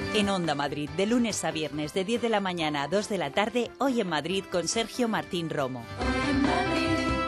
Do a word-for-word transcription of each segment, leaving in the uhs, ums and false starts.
En Onda Madrid, de lunes a viernes, de diez de la mañana a dos de la tarde, Hoy en Madrid con Sergio Martín Romo. Hoy en Madrid.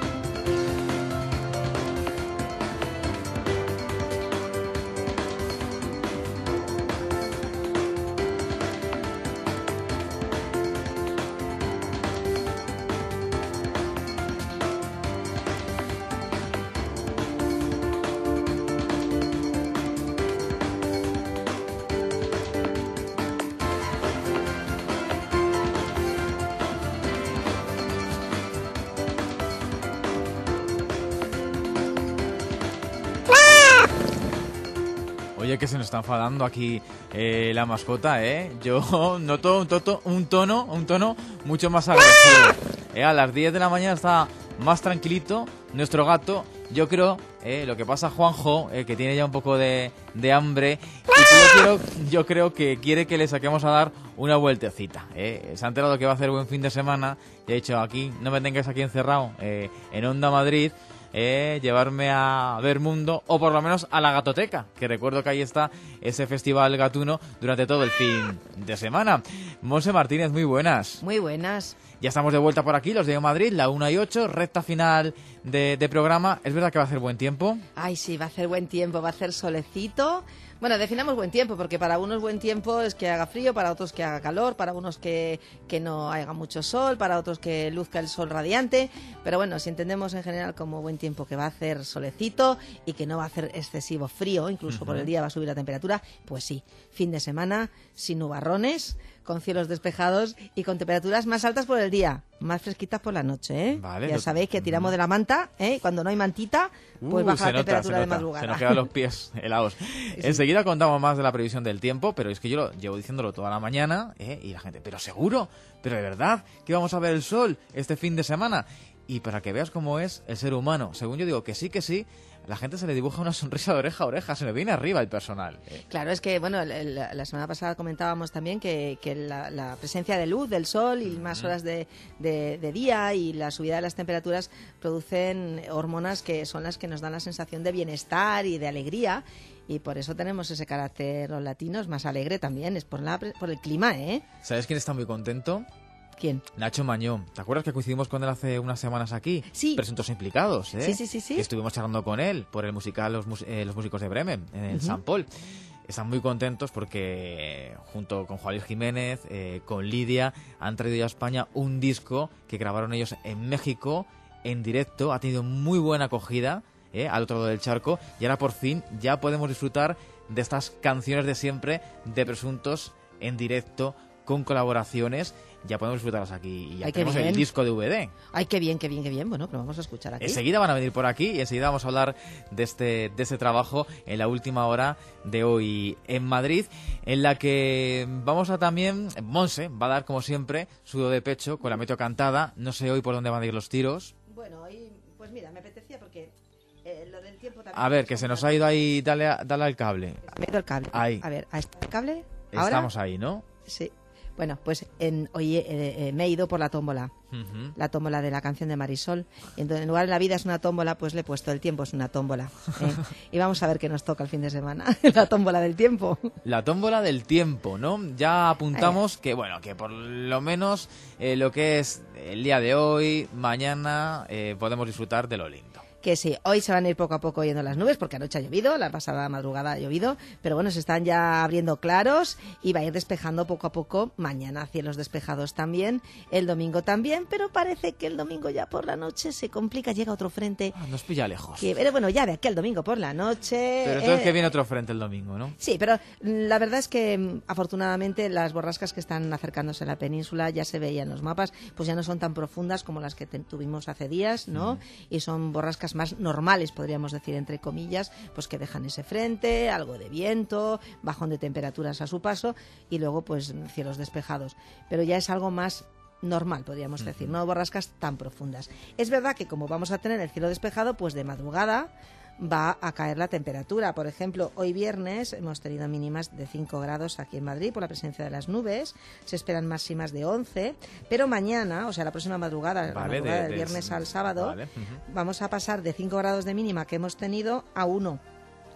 Oye, que se nos está enfadando aquí eh, la mascota, ¿eh? Yo noto un, toto, un tono un tono mucho más agresivo. Eh, a las diez de la mañana está más tranquilito nuestro gato. Yo creo, eh, lo que pasa Juanjo, eh, que tiene ya un poco de, de hambre, y que yo, quiero, yo creo que quiere que le saquemos a dar una vueltecita. Eh. Se ha enterado que va a hacer buen fin de semana y ha dicho, aquí no me tengáis aquí encerrado eh, en Onda Madrid. Eh, llevarme a ver mundo, o por lo menos a la Gatoteca, que recuerdo que ahí está ese festival gatuno durante todo el fin de semana. Monse Martínez, muy buenas. Muy buenas. Ya estamos de vuelta por aquí, los de Madrid, la una y ocho, recta final de, de programa. ¿Es verdad que va a hacer buen tiempo? Ay, sí, va a hacer buen tiempo, va a hacer solecito. Bueno, definamos buen tiempo, porque para unos buen tiempo es que haga frío, para otros que haga calor, para unos que, que no haga mucho sol, para otros que luzca el sol radiante. Pero bueno, si entendemos en general como buen tiempo que va a hacer solecito y que no va a hacer excesivo frío, incluso uh-huh. por el día va a subir la temperatura, pues sí, fin de semana sin nubarrones, con cielos despejados y con temperaturas más altas por el día, más fresquitas por la noche, ¿eh? Vale, ya lo... sabéis que tiramos de la manta, ¿eh? Cuando no hay mantita, pues uh, baja la nota, temperatura de nota. madrugada. Se nos quedan los pies helados. Sí. Enseguida contamos más de la previsión del tiempo, pero es que yo lo llevo diciéndolo toda la mañana, ¿eh? Y la gente, pero seguro, pero de verdad que vamos a ver el sol este fin de semana. Y para que veas cómo es el ser humano, según yo digo que sí, que sí, la gente se le dibuja una sonrisa de oreja a oreja, se le viene arriba el personal. Eh. Claro, es que, bueno, la, la semana pasada comentábamos también que, que la, la presencia de luz, del sol y más horas de, de, de día y la subida de las temperaturas producen hormonas que son las que nos dan la sensación de bienestar y de alegría. Y por eso tenemos ese carácter, los latinos, más alegre también, es por, la, por el clima, ¿eh? ¿Sabes quién está muy contento? ¿Quién? Nacho Mañón. ¿Te acuerdas que coincidimos con él hace unas semanas aquí? Sí. Presuntos implicados, ¿eh? Sí, sí, sí, sí. Que estuvimos charlando con él por el musical Los, eh, los Músicos de Bremen, en el uh-huh. San Paul. Están muy contentos porque junto con Juan Luis Jiménez, eh, con Lidia, han traído a España un disco que grabaron ellos en México, en directo. Ha tenido muy buena acogida, eh, al otro lado del charco. Y ahora por fin ya podemos disfrutar de estas canciones de siempre de Presuntos en directo, con colaboraciones. Ya podemos disfrutarlas aquí y ya Ay, tenemos el disco de V D. Ay, qué bien, qué bien, qué bien. Bueno, pero vamos a escuchar aquí. Enseguida van a venir por aquí y enseguida vamos a hablar de este, de este trabajo en la última hora de Hoy en Madrid, en la que vamos a también... Monse va a dar, como siempre, sudo de pecho con la meteo cantada. No sé hoy por dónde van a ir los tiros. Bueno, hoy, pues mira, me apetecía porque eh, lo del tiempo también... A ver, que se nos ha ido ahí, dale, dale al cable. Me he ido el cable. Ahí. A ver, ¿a este cable? ¿Ahora? Estamos ahí, ¿no? Sí. Bueno, pues en, hoy eh, eh, me he ido por la tómbola, uh-huh. la tómbola de la canción de Marisol. Y entonces, en lugar de la vida es una tómbola, pues le he puesto el tiempo es una tómbola. ¿eh? Y vamos a ver qué nos toca el fin de semana, la tómbola del tiempo. La tómbola del tiempo, ¿no? Ya apuntamos que, bueno, que por lo menos eh, lo que es el día de hoy, mañana, eh, podemos disfrutar de lo lindo. Que sí, hoy se van a ir poco a poco yendo las nubes porque anoche ha llovido, la pasada madrugada ha llovido, pero bueno, se están ya abriendo claros y va a ir despejando poco a poco. Mañana cielos despejados también, el domingo también, pero parece que el domingo ya por la noche se complica, llega otro frente. Ah, nos pilla lejos. Que, pero bueno, ya de aquí al domingo por la noche... Pero entonces eh, que viene otro frente el domingo, ¿no? Sí, pero la verdad es que afortunadamente las borrascas que están acercándose a la península ya se veían en los mapas, pues ya no son tan profundas como las que te, tuvimos hace días, ¿no? Mm. Y son borrascas más normales, podríamos decir, entre comillas, pues que dejan ese frente, algo de viento, bajón de temperaturas a su paso y luego pues cielos despejados. Pero ya es algo más normal, podríamos decir, no borrascas tan profundas. Es verdad que como vamos a tener el cielo despejado, pues de madrugada va a caer la temperatura. Por ejemplo, hoy viernes hemos tenido mínimas de cinco grados aquí en Madrid por la presencia de las nubes, se esperan máximas de once, pero mañana, o sea, la próxima madrugada, vale, la madrugada de, del viernes de, al sábado, vale. uh-huh. vamos a pasar de cinco grados de mínima que hemos tenido a uno.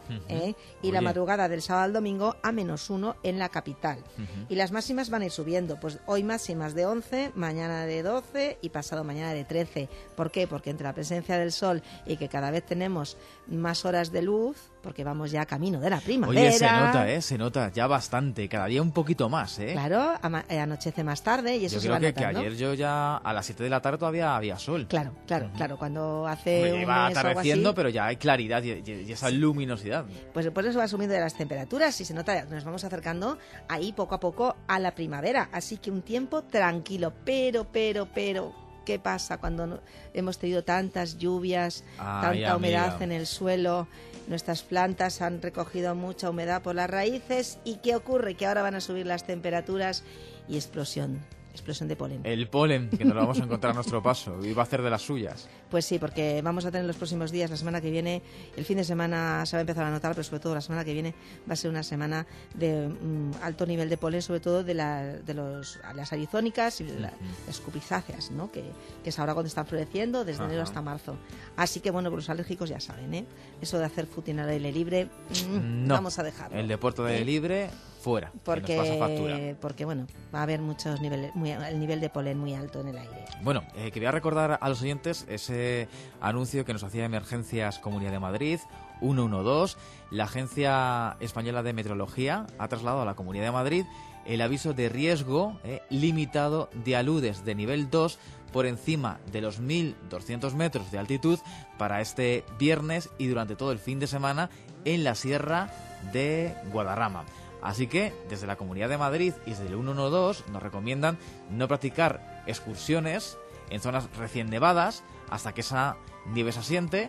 Uh-huh. ¿eh? Y Oye. la madrugada del sábado al domingo a menos uno en la capital. Uh-huh. Y las máximas van a ir subiendo. Pues hoy máximas de once, mañana de doce y pasado mañana de trece. ¿Por qué? Porque entre la presencia del sol y que cada vez tenemos más horas de luz, porque vamos ya camino de la primavera. Oye, se nota, ¿eh? Se nota ya bastante, cada día un poquito más, ¿eh? Claro, ama- anochece más tarde y eso yo se creo va que, notando. que ayer yo ya a las siete de la tarde todavía había sol. Claro, claro, uh-huh. claro. Cuando hace Hombre, un iba mes o algo atardeciendo, así, pero ya hay claridad y, y, y esa luminosidad. Pues por eso va subiendo de las temperaturas y se nota, nos vamos acercando ahí poco a poco a la primavera. Así que un tiempo tranquilo, pero, pero, pero... ¿Qué pasa cuando no, hemos tenido tantas lluvias, Ay, tanta humedad amiga. en el suelo? Nuestras plantas han recogido mucha humedad por las raíces. ¿Y qué ocurre? Que ahora van a subir las temperaturas y explosión. Explosión de polen. El polen, que nos lo vamos a encontrar a nuestro paso, y va a hacer de las suyas. Pues sí, porque vamos a tener los próximos días, la semana que viene, el fin de semana se va a empezar a notar, pero sobre todo la semana que viene va a ser una semana de um, alto nivel de polen, sobre todo de, la, de los, las arizónicas y la, uh-huh. las cupizáceas, ¿no? que, que es ahora cuando están floreciendo, desde uh-huh. enero hasta marzo. Así que bueno, los alérgicos ya saben, ¿eh? Eso de hacer footing al aire libre, mmm, no. vamos a dejarlo. El deporte de aire libre... fuera, porque, que nos pasa factura. Porque, bueno, va a haber muchos niveles, muy, el nivel de polen muy alto en el aire. Bueno, eh, quería recordar a los oyentes ese anuncio que nos hacía Emergencias Comunidad de Madrid, ciento doce. La Agencia Española de Meteorología ha trasladado a la Comunidad de Madrid el aviso de riesgo eh, limitado de aludes de nivel dos por encima de los mil doscientos metros de altitud para este viernes y durante todo el fin de semana en la Sierra de Guadarrama. Así que desde la Comunidad de Madrid y desde el ciento doce nos recomiendan no practicar excursiones en zonas recién nevadas hasta que esa nieve se asiente,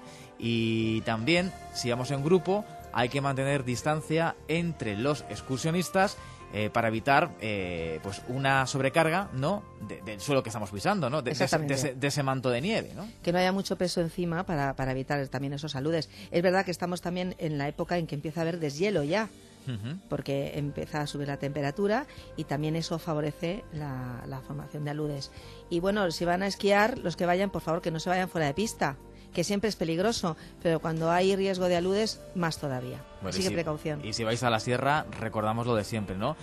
y también si vamos en grupo hay que mantener distancia entre los excursionistas eh, para evitar eh, pues una sobrecarga, ¿no? de, del suelo que estamos pisando, ¿no? de, de, ese, de, ese, de ese manto de nieve, ¿no? Que no haya mucho peso encima para, para evitar también esos aludes. Es verdad que estamos también en la época en que empieza a haber deshielo ya, porque empieza a subir la temperatura y también eso favorece la, la formación de aludes. Y bueno, si van a esquiar, los que vayan, por favor, que no se vayan fuera de pista, que siempre es peligroso, pero cuando hay riesgo de aludes, más todavía. Bueno, Así que si, precaución. Y si vais a la sierra, recordamos lo de siempre, ¿no?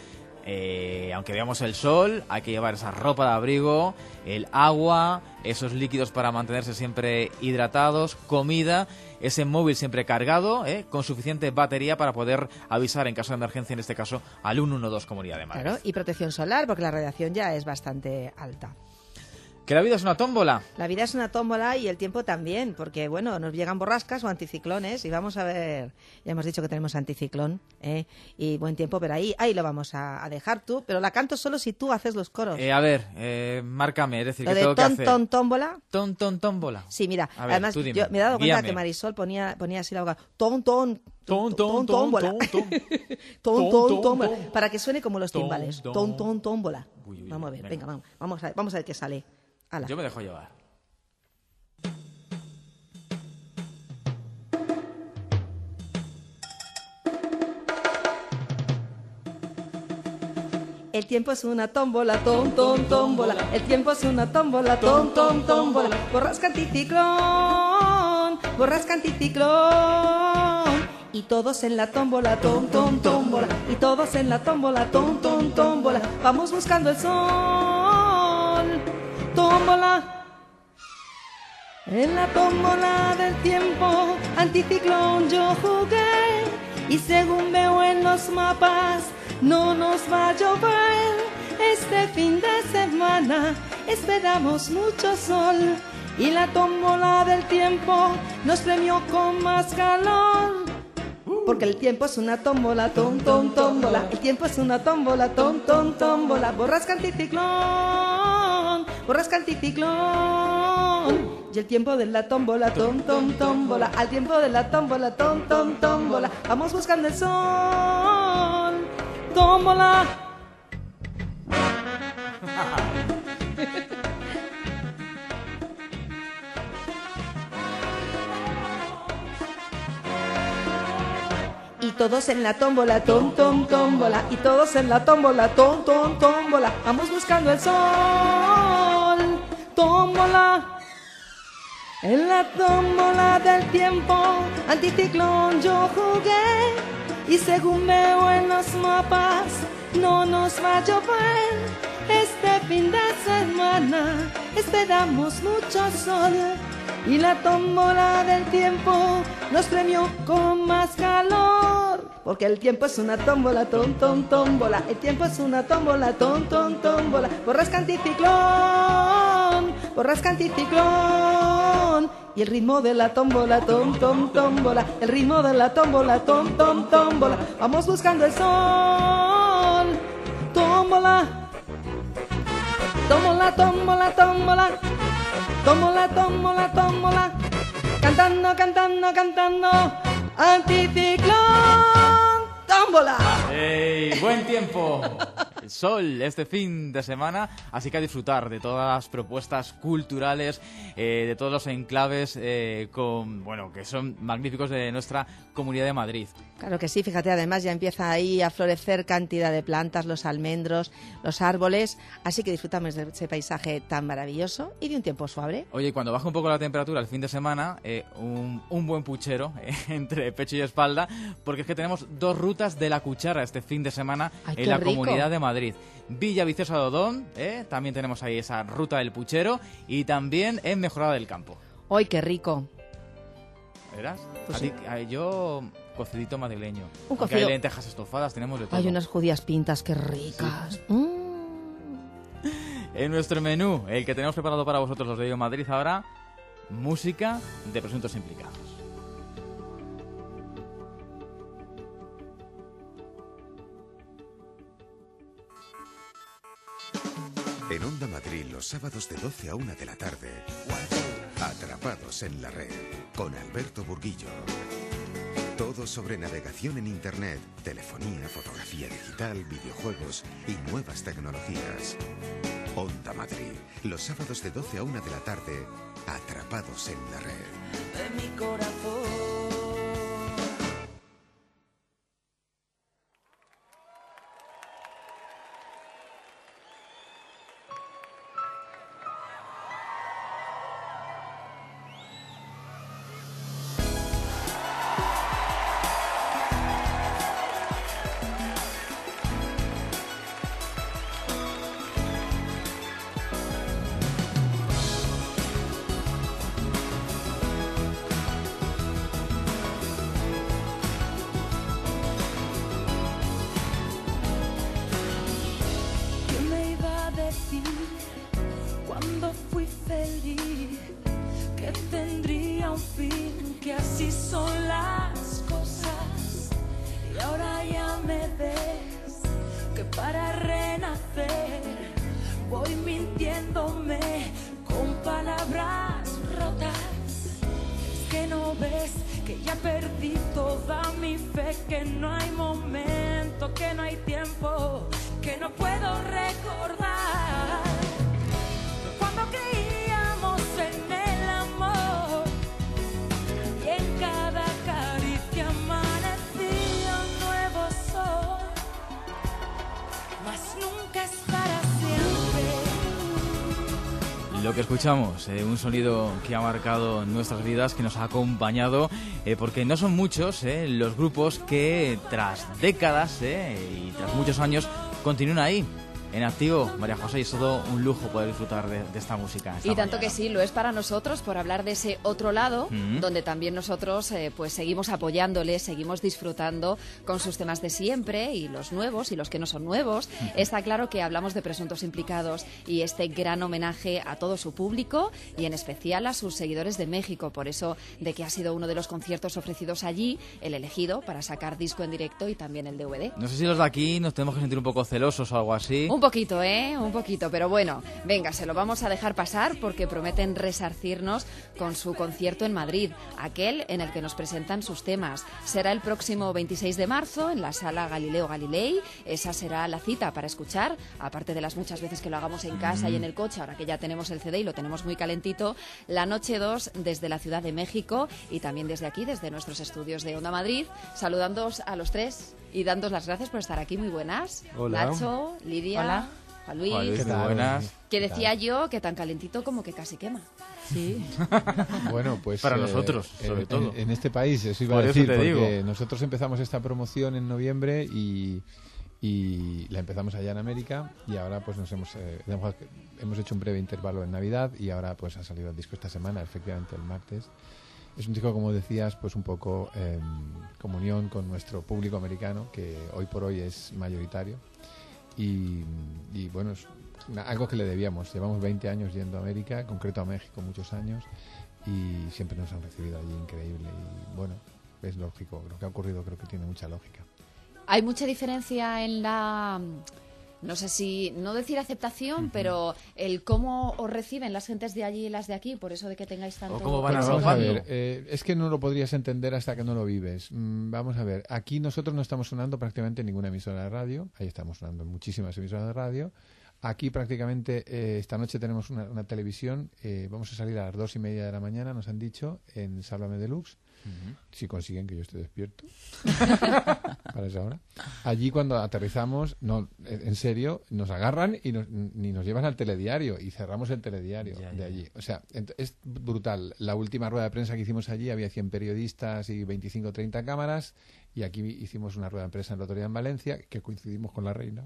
Eh, aunque veamos el sol, hay que llevar esa ropa de abrigo, el agua, esos líquidos para mantenerse siempre hidratados, comida, ese móvil siempre cargado, ¿eh? con suficiente batería para poder avisar en caso de emergencia, en este caso al ciento doce Comunidad de Madrid. Claro, y protección solar, porque la radiación ya es bastante alta. Que la vida es una tómbola. La vida es una tómbola y el tiempo también, porque bueno, nos llegan borrascas o anticiclones y vamos a ver, ya hemos dicho que tenemos anticiclón ¿eh? y buen tiempo, pero ahí ahí lo vamos a, a dejar tú, pero la canto solo si tú haces los coros. Eh, a ver, eh, márcame, es decir, lo ¿qué de tengo ton, que hacer? Ton, tómbola. Ton, ton, tómbola. Sí, mira, a ver, además tú dime, yo me he dado cuenta guíame. que Marisol ponía, ponía así la boca, ton, ton, Ton, ton, ton, tómbola. ton, ton. Ton, Ton, ton, tómbola. Para que suene como los Ton, timbales. ton. Ton, ton, tómbola. Uy, uy, Vamos a ver, venga. venga, vamos, vamos a ver, vamos a ver qué sale. Ala. Yo me dejo llevar. El tiempo es una tómbola, tom, tom, tómbola. El tiempo es una tómbola, tom, tom, tómbola. Borrasca anticiclón, borrasca anticiclón. Y todos en la tómbola, tom, tom, tómbola. Y todos en la tómbola, tom, tom, tómbola. Vamos buscando el sol, tómbola. En la tómbola del tiempo, anticiclón yo jugué. Y según veo en los mapas, no nos va a llover. Este fin de semana esperamos mucho sol. Y la tómbola del tiempo nos premió con más calor. Porque el tiempo es una tómbola, tom, tom, tómbola. El tiempo es una tómbola, tom, tom, tómbola. Borrasca anticiclón, borrasca anticiclón. Y el tiempo de la tómbola, tom, tom, tómbola. Al tiempo de la tómbola, tom, tom, tómbola. Vamos buscando el sol, tómbola. Y todos en la tómbola, tom, tom, tómbola. Y todos en la tómbola, tom, tom, tómbola. Vamos buscando el sol, tómbola. En la tómbola del tiempo, anticiclón yo jugué, y según veo en los mapas, no nos va a llover. Este fin de semana esperamos mucho sol, y la tómbola del tiempo nos premió con más calor. Porque el tiempo es una tómbola, tom, tom, tómbola. El tiempo es una tómbola, tom, tom, tómbola. Borrasca anticiclón, borrasca anticiclón. Y el ritmo de la tómbola, tom, tom, tómbola. El ritmo de la tómbola, tom, tom, tómbola. Vamos buscando el sol. Tómbola, tómbola, tómbola, tómbola. Tómbola, tómbola, tómbola. Cantando, cantando, cantando. Anticiclón, tómbola. ¡Ey! ¡Buen tiempo! El sol este fin de semana, así que a disfrutar de todas las propuestas culturales, eh, de todos los enclaves eh, con, bueno, que son magníficos de nuestra Comunidad de Madrid. Claro que sí, fíjate, además ya empieza ahí a florecer cantidad de plantas, los almendros, los árboles, así que disfrutamos de ese paisaje tan maravilloso y de un tiempo suave. Oye, cuando baja un poco la temperatura el fin de semana, eh, un, un buen puchero eh, entre pecho y espalda, porque es que tenemos dos rutas de la cuchara este fin de semana. Ay, en qué la rico. Comunidad de Madrid. Villa Viciosa de Odón, eh, también tenemos ahí esa ruta del puchero, y también en Mejorada del Campo. ¡Ay, qué rico! ¿Verás? Pues A sí. ti- a- yo, cocidito madrileño. Un Aunque hay cocido- lentejas estofadas, tenemos de todo. Hay unas judías pintas, qué ricas. Mm. En nuestro menú, el que tenemos preparado para vosotros los de Viva Madrid ahora, música de presuntos implicados. En Onda Madrid los sábados de doce a una de la tarde, Atrapados en la Red, con Alberto Burguillo. Todo sobre navegación en Internet, telefonía, fotografía digital, videojuegos y nuevas tecnologías. Onda Madrid, los sábados de doce a una de la tarde, Atrapados en la Red. De mi corazón. ¿Qué me iba a decir cuando fui feliz? Que tendría un fin, que así son las cosas. Y ahora ya me ves, que para renacer voy mintiéndome con palabras rotas. Es que no ves que ya perdí toda mi fe, que no hay momento, que no hay tiempo, que no puedo recordar cuando creíamos en el amor y en cada caricia amanecía un nuevo sol, mas nunca es para siempre. Lo que escuchamos, eh, un sonido que ha marcado nuestras vidas, que nos ha acompañado, eh, porque no son muchos eh, los grupos que tras décadas eh, y tras muchos años continúan ahí, en activo. María José, y es todo un lujo poder disfrutar de, de esta música. esta Y tanto mañana. que sí, lo es para nosotros por hablar de ese otro lado, Mm. donde también nosotros eh, pues seguimos apoyándole, seguimos disfrutando con sus temas de siempre y los nuevos y los que no son nuevos. Está claro que hablamos de presuntos implicados y este gran homenaje a todo su público y en especial a sus seguidores de México. Por eso de que ha sido uno de los conciertos ofrecidos allí, el elegido para sacar disco en directo y también el D V D. No sé si los de aquí nos tenemos que sentir un poco celosos o algo así. Un poquito, ¿eh? Un poquito, pero bueno, venga, se lo vamos a dejar pasar porque prometen resarcirnos con su concierto en Madrid, aquel en el que nos presentan sus temas. Será el próximo veintiséis de marzo en la Sala Galileo Galilei. Esa será la cita para escuchar, aparte de las muchas veces que lo hagamos en casa y en el coche, ahora que ya tenemos el C D y lo tenemos muy calentito, la noche dos desde la Ciudad de México y también desde aquí, desde nuestros estudios de Onda Madrid, saludándoos a los tres y dándos las gracias por estar aquí. Muy buenas. Hola. Lidia, Hola. Juan Luis. Juan Luis, ¿Qué muy tal? buenas. Que decía yo que tan calentito como que casi quema. Sí. Bueno, pues... Para eh, nosotros, sobre en, todo. En, en este país, eso iba Por a eso decir, te porque digo. nosotros empezamos esta promoción en noviembre y, y la empezamos allá en América y ahora pues nos hemos, eh, hemos hemos hecho un breve intervalo en Navidad y ahora pues ha salido el disco esta semana, efectivamente el martes. Es un disco, como decías, pues un poco en comunión con nuestro público americano, que hoy por hoy es mayoritario. Y, y bueno, es una- algo que le debíamos. Llevamos veinte años yendo a América, en concreto a México muchos años, y siempre nos han recibido allí increíble. Y bueno, es lógico, lo que ha ocurrido creo que tiene mucha lógica. Hay mucha diferencia en la, no sé si, no decir aceptación, pero el cómo os reciben las gentes de allí y las de aquí, por eso de que tengáis tanto... O cómo van Bueno, a vamos a arropando. ver, eh, es que no lo podrías entender hasta que no lo vives. Mm, vamos a ver, aquí nosotros no estamos sonando prácticamente en ninguna emisora de radio, ahí estamos sonando en muchísimas emisoras de radio. Aquí prácticamente eh, esta noche tenemos una, una televisión, eh, vamos a salir a las dos y media de la mañana, nos han dicho, en Sálvame Deluxe. Si consiguen que yo esté despierto para esa hora. Allí cuando aterrizamos, no, en serio, nos agarran y nos, ni nos llevan al telediario y cerramos el telediario Ya, de ya. allí. O sea, ent- es brutal. La última rueda de prensa que hicimos allí había cien periodistas y veinticinco o treinta cámaras y aquí hicimos una rueda de prensa en la autoridad en Valencia que coincidimos con la reina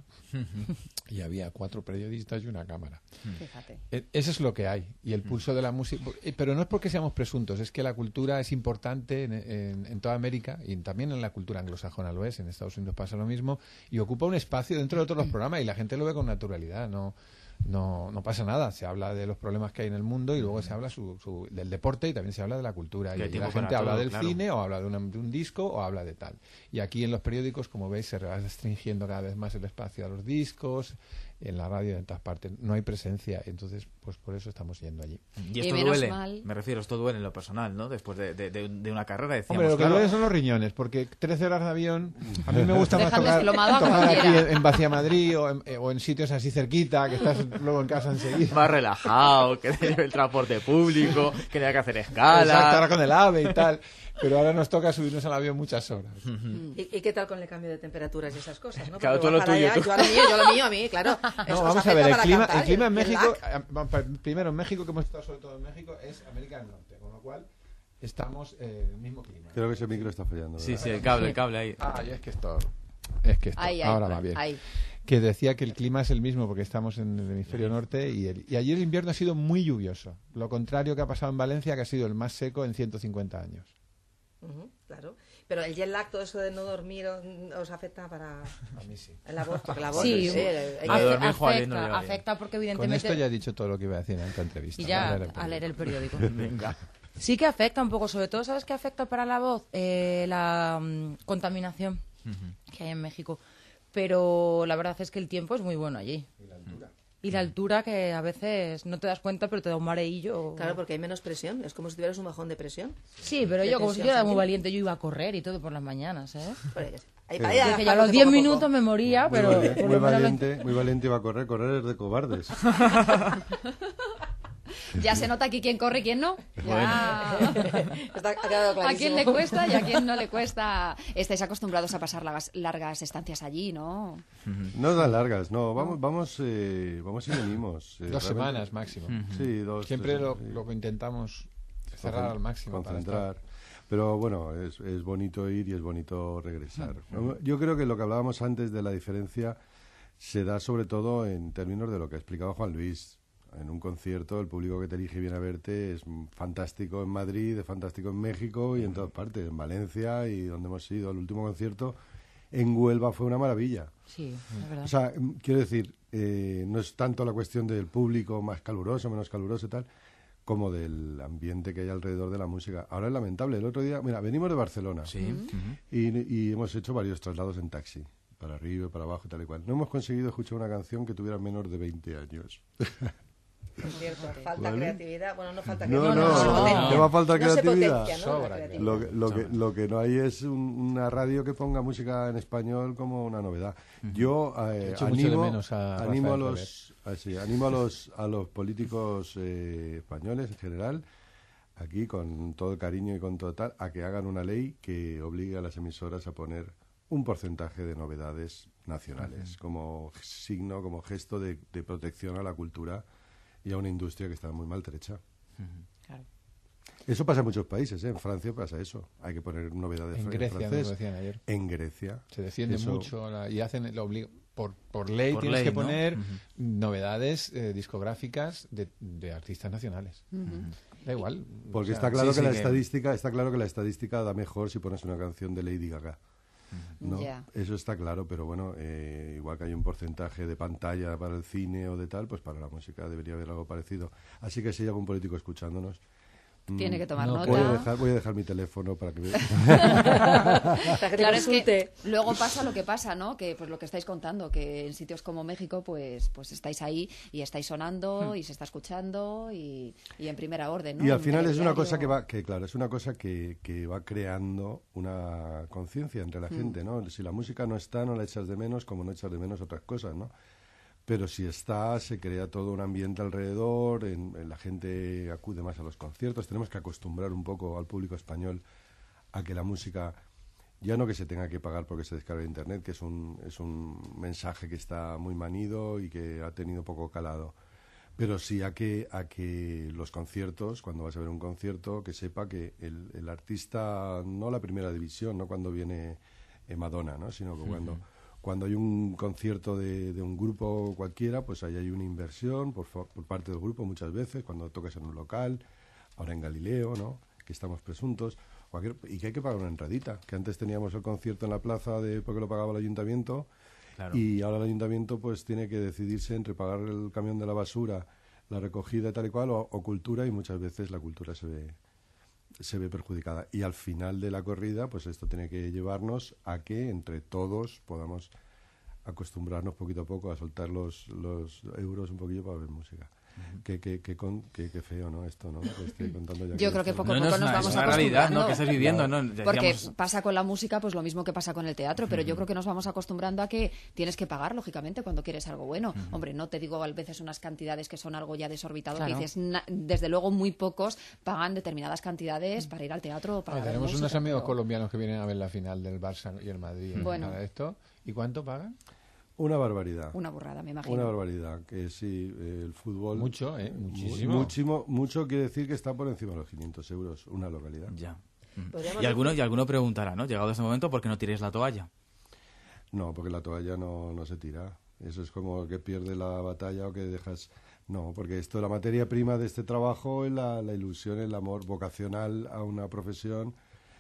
y había cuatro periodistas y una cámara. Fíjate. E- Eso es lo que hay. Y el pulso de la música. eh, Pero no es porque seamos presuntos, es que la cultura es importante en, en- en toda América y también en la cultura anglosajona lo es. En Estados Unidos pasa lo mismo. Y ocupa un espacio dentro de todos los programas y la gente lo ve con naturalidad. No, no, no pasa nada. Se habla de los problemas que hay en el mundo y luego se habla su, su- del deporte y también se habla de la cultura. Que Y hay la tiempo gente para habla todo, del claro. cine o habla de, una- de un disco o habla de tal. Y aquí en los periódicos, como veis, se va restringiendo cada vez más el espacio a los discos. En la radio y en todas partes no hay presencia, entonces pues por eso estamos yendo allí. Y Y esto menos duele, mal. me refiero, esto duele en lo personal, ¿no? Después de, de, de- de una carrera decíamos, Hombre, lo que claro, duele son los riñones, porque trece horas de avión, a mí me gusta más Dejan tocar, desplomado a tocar aquí cualquiera. en, en Vacía Madrid o en, eh, o en sitios así cerquita, que estás luego en casa enseguida. más relajado, que lleve el transporte público, que tenga que hacer Exacto, ahora escala. con el AVE y tal, pero ahora nos toca subirnos al avión muchas horas. ¿Y, y qué tal con el cambio de temperaturas y esas cosas? ¿no? Claro, Porque tú lo bajar tuyo, allá, tú. Yo a lo mío, yo a lo mío, a mí, claro. No, Os vamos a afecta ver, el para clima, cantar el clima y en México, lag. eh, vamos a ver, primero en México, que hemos estado sobre todo en México, es América del Norte, con lo cual estamos eh, en el mismo clima. Creo que ese micro está fallando. Sí, ¿verdad? sí, el cable, el cable ahí. Ah, y es que esto, es que esto, Ahí, ahí, ahora va bien. ahí. Que decía que el clima es el mismo porque estamos en el hemisferio norte y, el, y ayer el invierno ha sido muy lluvioso. Lo contrario que ha pasado en Valencia, que ha sido el más seco en ciento cincuenta años. Ujú, claro. Pero el jet lag, todo eso de no dormir, ¿os- os afecta para A mí sí. en la voz? Porque la voz, Sí, sí, hay que- A dormir, Juan, no afecta, le va bien. afecta porque Con evidentemente... esto ya he dicho todo lo que iba a decir en esta entrevista. Y ya, Vale, a leer el periódico. Venga. Sí que afecta un poco, sobre todo, ¿sabes qué afecta para la voz? Eh, la mm, contaminación que hay en México. Pero la verdad es que el tiempo es muy bueno allí. Y la altura que a veces no te das cuenta, pero te da un mareillo. Claro, porque hay menos presión. Es como si tuvieras un bajón de presión. Sí, pero de yo, como si tensión yo era muy sanguínea. valiente, yo iba a correr y todo por las mañanas, ¿eh? Pero que sí. Ahí, Eh, ahí Dije, ya a adaptándose los diez poco a poco. minutos me moría, Muy, pero vali- por muy lo menos lo- valiente, muy valiente iba a correr, correr es de cobardes. Ya se nota aquí quién corre y quién no. Ya. Está, ha quedado A clarísimo. quién le cuesta y a quién no le cuesta. Estáis acostumbrados a pasar largas, largas estancias allí, ¿no? No tan largas, no, vamos, vamos, eh, vamos y venimos. eh, Dos realmente- semanas máximo. Sí, dos. Siempre tres, lo, sí. lo que intentamos cerrar al máximo. para Concentrar. estar- Pero bueno, es, es bonito ir y es bonito regresar. Yo creo que lo que hablábamos antes de la diferencia se da sobre todo en términos de lo que ha explicado Juan Luis. En un concierto, el público que te elige y viene a verte es fantástico en Madrid, es fantástico en México y en todas partes, en Valencia y donde hemos ido. El último concierto en Huelva fue una maravilla. Sí, es verdad. O sea, mm, quiero decir, eh, no es tanto la cuestión del público más caluroso, menos caluroso y tal, como del ambiente que hay alrededor de la música. Ahora es lamentable. El otro día, mira, venimos de Barcelona Sí. y, y hemos hecho varios traslados en taxi, para arriba, para abajo, tal y cual. No hemos conseguido escuchar una canción que tuviera menos de veinte años. Es cierto, falta ¿Vale? creatividad. Bueno, no falta No, creatividad. no, se no, potencia. te va a faltar No se creatividad. potencia, ¿no? Sobra La creatividad. Lo, que- lo, que, lo que no hay es un- una radio que ponga música en español como una novedad. Yo eh, Echo mucho de animo, menos a animo, a Rafael los, ah, sí, animo a los a los políticos eh, españoles en general, aquí con todo el cariño y con todo tal, a que hagan una ley que obligue a las emisoras a poner un porcentaje de novedades nacionales como signo, como gesto de, de protección a la cultura y a una industria que está muy maltrecha. Claro. Eso pasa en muchos países, ¿eh? En Francia pasa eso. Hay que poner novedades En fr- Grecia, francés. nos decían ayer. En Grecia. Se defiende Eso- mucho la- y hacen lo obli- por, por ley Por tienes ley, que ¿no? poner Ujú. novedades eh, discográficas de, de artistas nacionales. Da igual. Porque o sea, está claro sí, que sí, la que- estadística, está claro que la estadística da mejor si pones una canción de Lady Gaga. ¿No? Ya. Eso está claro, pero bueno, eh, igual que hay un porcentaje de pantalla para el cine o de tal, pues para la música debería haber algo parecido. Así que si hay algún político escuchándonos, Tiene mm, que tomar no nota. voy a, dejar, voy a dejar mi teléfono para que me... Para que te Claro, es consulte. que luego pasa lo que pasa, ¿no? Que pues lo que estáis contando, que en sitios como México, pues, pues estáis ahí y estáis sonando y se está escuchando y, y en primera orden, ¿no? Y al En final es una telediario. cosa que va, que claro, es una cosa que, que va creando una conciencia entre la gente, ¿no? Si la música no está, no la echas de menos, como no echas de menos otras cosas, ¿no? Pero si está, se crea todo un ambiente alrededor, en, en la gente acude más a los conciertos. Tenemos que acostumbrar un poco al público español a que la música, ya no que se tenga que pagar porque se descarga de internet, que es un, es un mensaje que está muy manido y que ha tenido poco calado, pero sí a que, a que los conciertos, cuando vas a ver un concierto, que sepa que el, el artista, no la primera división, no cuando viene eh, Madonna, ¿no? Sino que cuando... Cuando hay un concierto de, de un grupo cualquiera, pues ahí hay una inversión por, fa- por parte del grupo muchas veces, cuando tocas en un local, ahora en Galileo, ¿no? Que estamos presuntos, cualquier, y que hay que pagar una entradita, que antes teníamos el concierto en la plaza de porque lo pagaba el ayuntamiento, Claro. y ahora el ayuntamiento pues tiene que decidirse entre pagar el camión de la basura, la recogida y tal y cual, o, o cultura, y muchas veces la cultura se ve se ve perjudicada. Y al final de la corrida, pues esto tiene que llevarnos a que entre todos podamos acostumbrarnos poquito a poco a soltar los, los euros un poquillo para ver música. Qué, qué, qué, con- qué, qué feo, ¿no? Esto, ¿no? Que estoy contando ya Yo que creo que esto- poco a No, no, poco es nos una- vamos es una realidad, acostumbrando. ¿no? Que estás viviendo, ¿no? Porque Decíamos- pasa con la música pues lo mismo que pasa con el teatro, pero yo creo que nos vamos acostumbrando a que tienes que pagar, lógicamente, cuando quieres algo bueno. Hombre, no te digo a veces unas cantidades que son algo ya desorbitado, Claro. que dices, na- desde luego muy pocos pagan determinadas cantidades para ir al teatro o para Ah, ver tenemos música, unos amigos pero- colombianos que vienen a ver la final del Barça y el Madrid. en Bueno. para esto. ¿Y cuánto pagan? Una barbaridad. Una burrada, me imagino. Una barbaridad. Que sí, eh, el fútbol... Mucho, ¿eh? mu- Muchísimo. muchísimo- mucho quiere decir que está por encima de los quinientos euros una localidad. Ya. Podríamos Y alguno, decir- y alguno preguntará, ¿no? Llegado ese momento, ¿por qué no tiréis la toalla? No, porque la toalla no, no se tira. Eso es como que pierde la batalla o que dejas... No, porque esto, la materia prima de este trabajo es la, la ilusión, el amor vocacional a una profesión,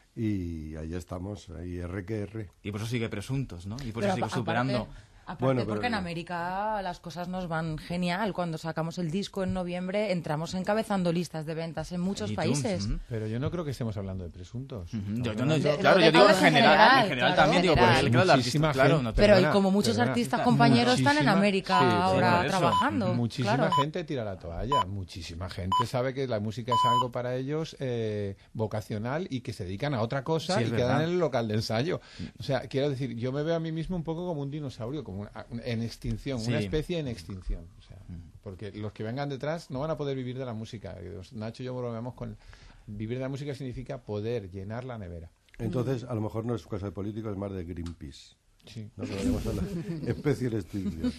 y ahí estamos, ahí R que R. Y por eso sigue presuntos, ¿no? Y por Pero eso sigue apa- superando. Aparte, aparte Bueno, pero- porque en América las cosas nos van genial. Cuando sacamos el disco en noviembre entramos encabezando listas de ventas en muchos En países. iTunes, Pero yo no creo que estemos hablando de presuntos. Ujú. Yo, yo Estamos no, yo- hablando- claro, de yo digo en todos en general, en general, general claro, también, digo, por general. el claro, el artista, Muchísima claro, gente. no te- Pero y Perdona, como muchos perdona. artistas compañeros están en Muchísima- América sí, ahora por eso. trabajando. Muchísima claro. gente tira la toalla, muchísima gente sabe que la música es algo para ellos eh, vocacional y que se dedican a otra cosa Sí, y es quedan verdad. en el local de ensayo. O sea, quiero decir, yo me veo a mí mismo un poco como un dinosaurio, como una- en extinción, una Sí. especie en extinción. O sea, porque los que vengan detrás no van a poder vivir de la música. Nacho y yo bromeamos con... Vivir de la música significa poder llenar la nevera. Entonces, a lo mejor no es cosa de político, es más de Greenpeace. Sí. ¿No? Que vayamos a la especie de extinción.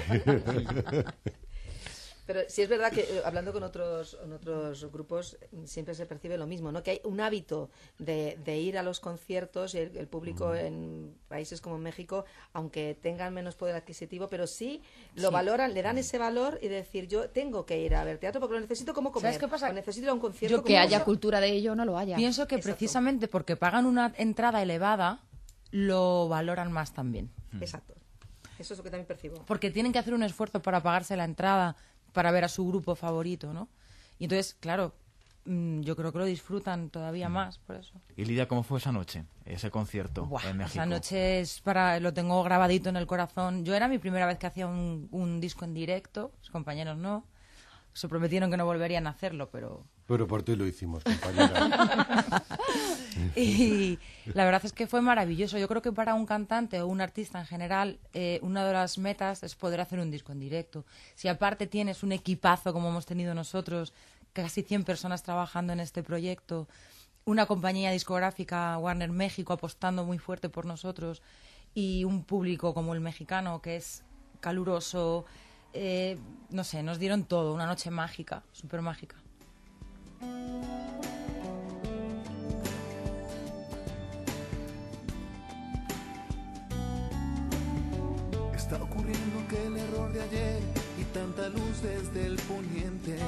Pero sí es verdad que eh, hablando con otros, en otros grupos eh, siempre se percibe lo mismo, ¿no? Que hay un hábito de, de ir a los conciertos y el, el público en países como México, aunque tengan menos poder adquisitivo, pero sí lo Sí. valoran, le dan ese valor y decir yo tengo que ir a ver teatro porque lo necesito como comer, ¿Sabes qué pasa? o necesito ir a un concierto Yo como Que haya eso. cultura de ello o no lo haya. Pienso que Exacto. precisamente porque pagan una entrada elevada, lo valoran más también. Exacto. Eso es lo que también percibo. Porque tienen que hacer un esfuerzo para pagarse la entrada, para ver a su grupo favorito, ¿no? Y entonces, claro, mm, yo creo que lo disfrutan todavía más, por eso. Y Lidia, ¿cómo fue esa noche? Ese concierto Buah, en México. esa noche es para, lo tengo grabadito en el corazón. Yo era mi primera vez que hacía un, un disco en directo, mis compañeros no. Se prometieron que no volverían a hacerlo, pero... Pero por ti lo hicimos, compañera. Y la verdad es que fue maravilloso. Yo creo que para un cantante o un artista en general, eh, una de las metas es poder hacer un disco en directo. Si aparte tienes un equipazo como hemos tenido nosotros, casi cien personas trabajando en este proyecto, una compañía discográfica, Warner México, apostando muy fuerte por nosotros, y un público como el mexicano, que es caluroso, eh, no sé, nos dieron todo, una noche mágica, súper mágica. Está ocurriendo que el error de ayer y tanta luz desde el poniente.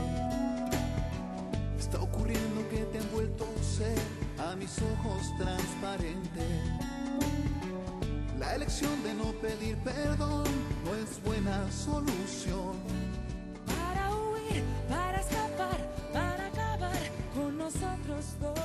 Está ocurriendo que te han vuelto un ser a mis ojos transparente. La elección de no pedir perdón no es buena solución. Para huir, para escapar, para acabar con nosotros dos.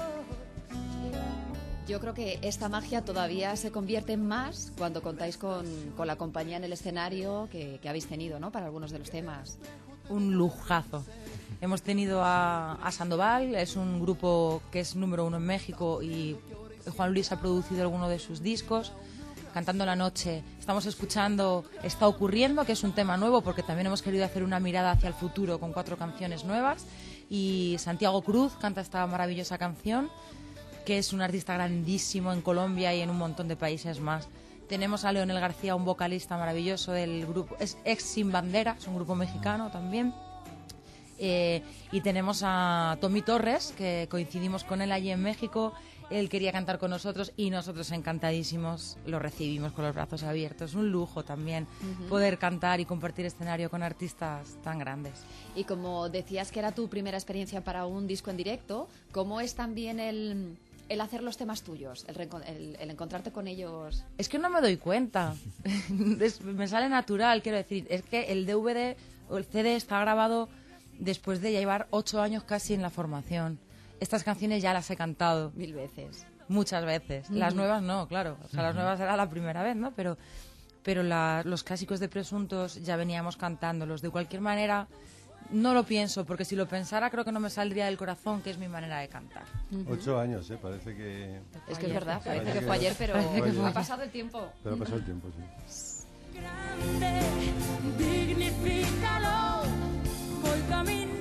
Yo creo que esta magia todavía se convierte en más cuando contáis con, con la compañía en el escenario que, que habéis tenido, ¿no? Para algunos de los temas. Un lujazo. Hemos tenido a, a Sandoval, es un grupo que es número uno en México y Juan Luis ha producido alguno de sus discos. Cantando la noche, estamos escuchando Está ocurriendo, que es un tema nuevo porque también hemos querido hacer una mirada hacia el futuro con cuatro canciones nuevas. Y Santiago Cruz canta esta maravillosa canción, que es un artista grandísimo en Colombia y en un montón de países más. Tenemos a Leonel García, un vocalista maravilloso del grupo, es ex Sin Bandera, es un grupo mexicano también. Eh, y tenemos a Tommy Torres, que coincidimos con él allí en México. Él quería cantar con nosotros y nosotros encantadísimos lo recibimos con los brazos abiertos. Un lujo también uh-huh. poder cantar y compartir escenario con artistas tan grandes. Y como decías que era tu primera experiencia para un disco en directo, ¿cómo es también el, el hacer los temas tuyos, el, el, el encontrarte con ellos? Es que no me doy cuenta. es, me sale natural, quiero decir. Es que el D V D o el C D está grabado después de llevar ocho años casi en la formación. Estas canciones ya las he cantado. Mil veces. Muchas veces. Mm. Las nuevas no, claro. O sea, mm. las nuevas era la primera vez, ¿no? Pero, pero la, los clásicos de Presuntos ya veníamos cantándolos. De cualquier manera, no lo pienso, porque si lo pensara creo que no me saldría del corazón, que es mi manera de cantar. Uh-huh. Ocho años, ¿eh? Parece que... Es que es verdad, parece, parece que fue ayer, pero fue ayer. Ha pasado el tiempo. Pero ha pasado el tiempo, sí. Grande, dignifícalo, voy caminando.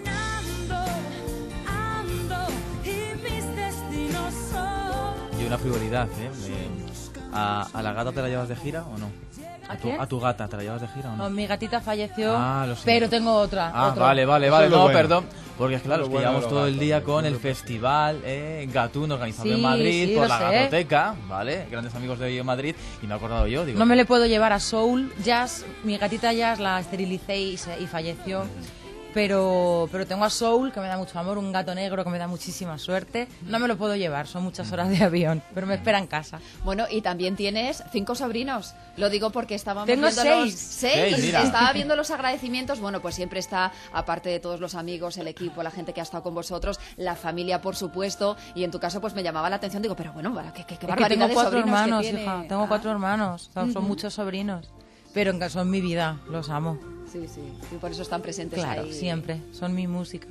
Y una frivolidad, ¿eh? De, a, ¿A la gata te la llevas de gira o no? ¿A, ¿A, tu, ¿A tu gata te la llevas de gira o no? No, mi gatita falleció, ah, pero tengo otra. Ah, otro. vale, vale, vale. No, bueno. perdón. Porque es claro, Lo nos pillamos bueno todo el gatos, día sí, con sí, el lo festival eh, Gatún organizado sí, en Madrid, sí, por lo la sé. Gatoteca, ¿vale? Grandes amigos de en Madrid, y me he acordado yo. Digo, no me le puedo llevar a Soul Jazz. Mi gatita Jazz la esterilicé y, se, y falleció. Pero, pero tengo a Soul, que me da mucho amor, un gato negro que me da muchísima suerte. No me lo puedo llevar, son muchas horas de avión, pero me espera en casa. Bueno, y también tienes cinco sobrinos. Lo digo porque estábamos Tengo viendo seis. los... ¿Seis? Seis, mira. Estaba viendo los agradecimientos. Bueno, pues siempre está, aparte de todos los amigos, el equipo, la gente que ha estado con vosotros, la familia, por supuesto. Y en tu caso, pues me llamaba la atención. Digo, pero bueno, qué, qué, qué es que barbaridad tengo de cuatro sobrinos hermanos, que tiene. hija. Tengo Ah. cuatro hermanos. Son, Uh-huh. son muchos sobrinos. Pero en son mi vida, los amo. Sí, sí. Y por eso están presentes Claro, ahí. siempre. Son mi música.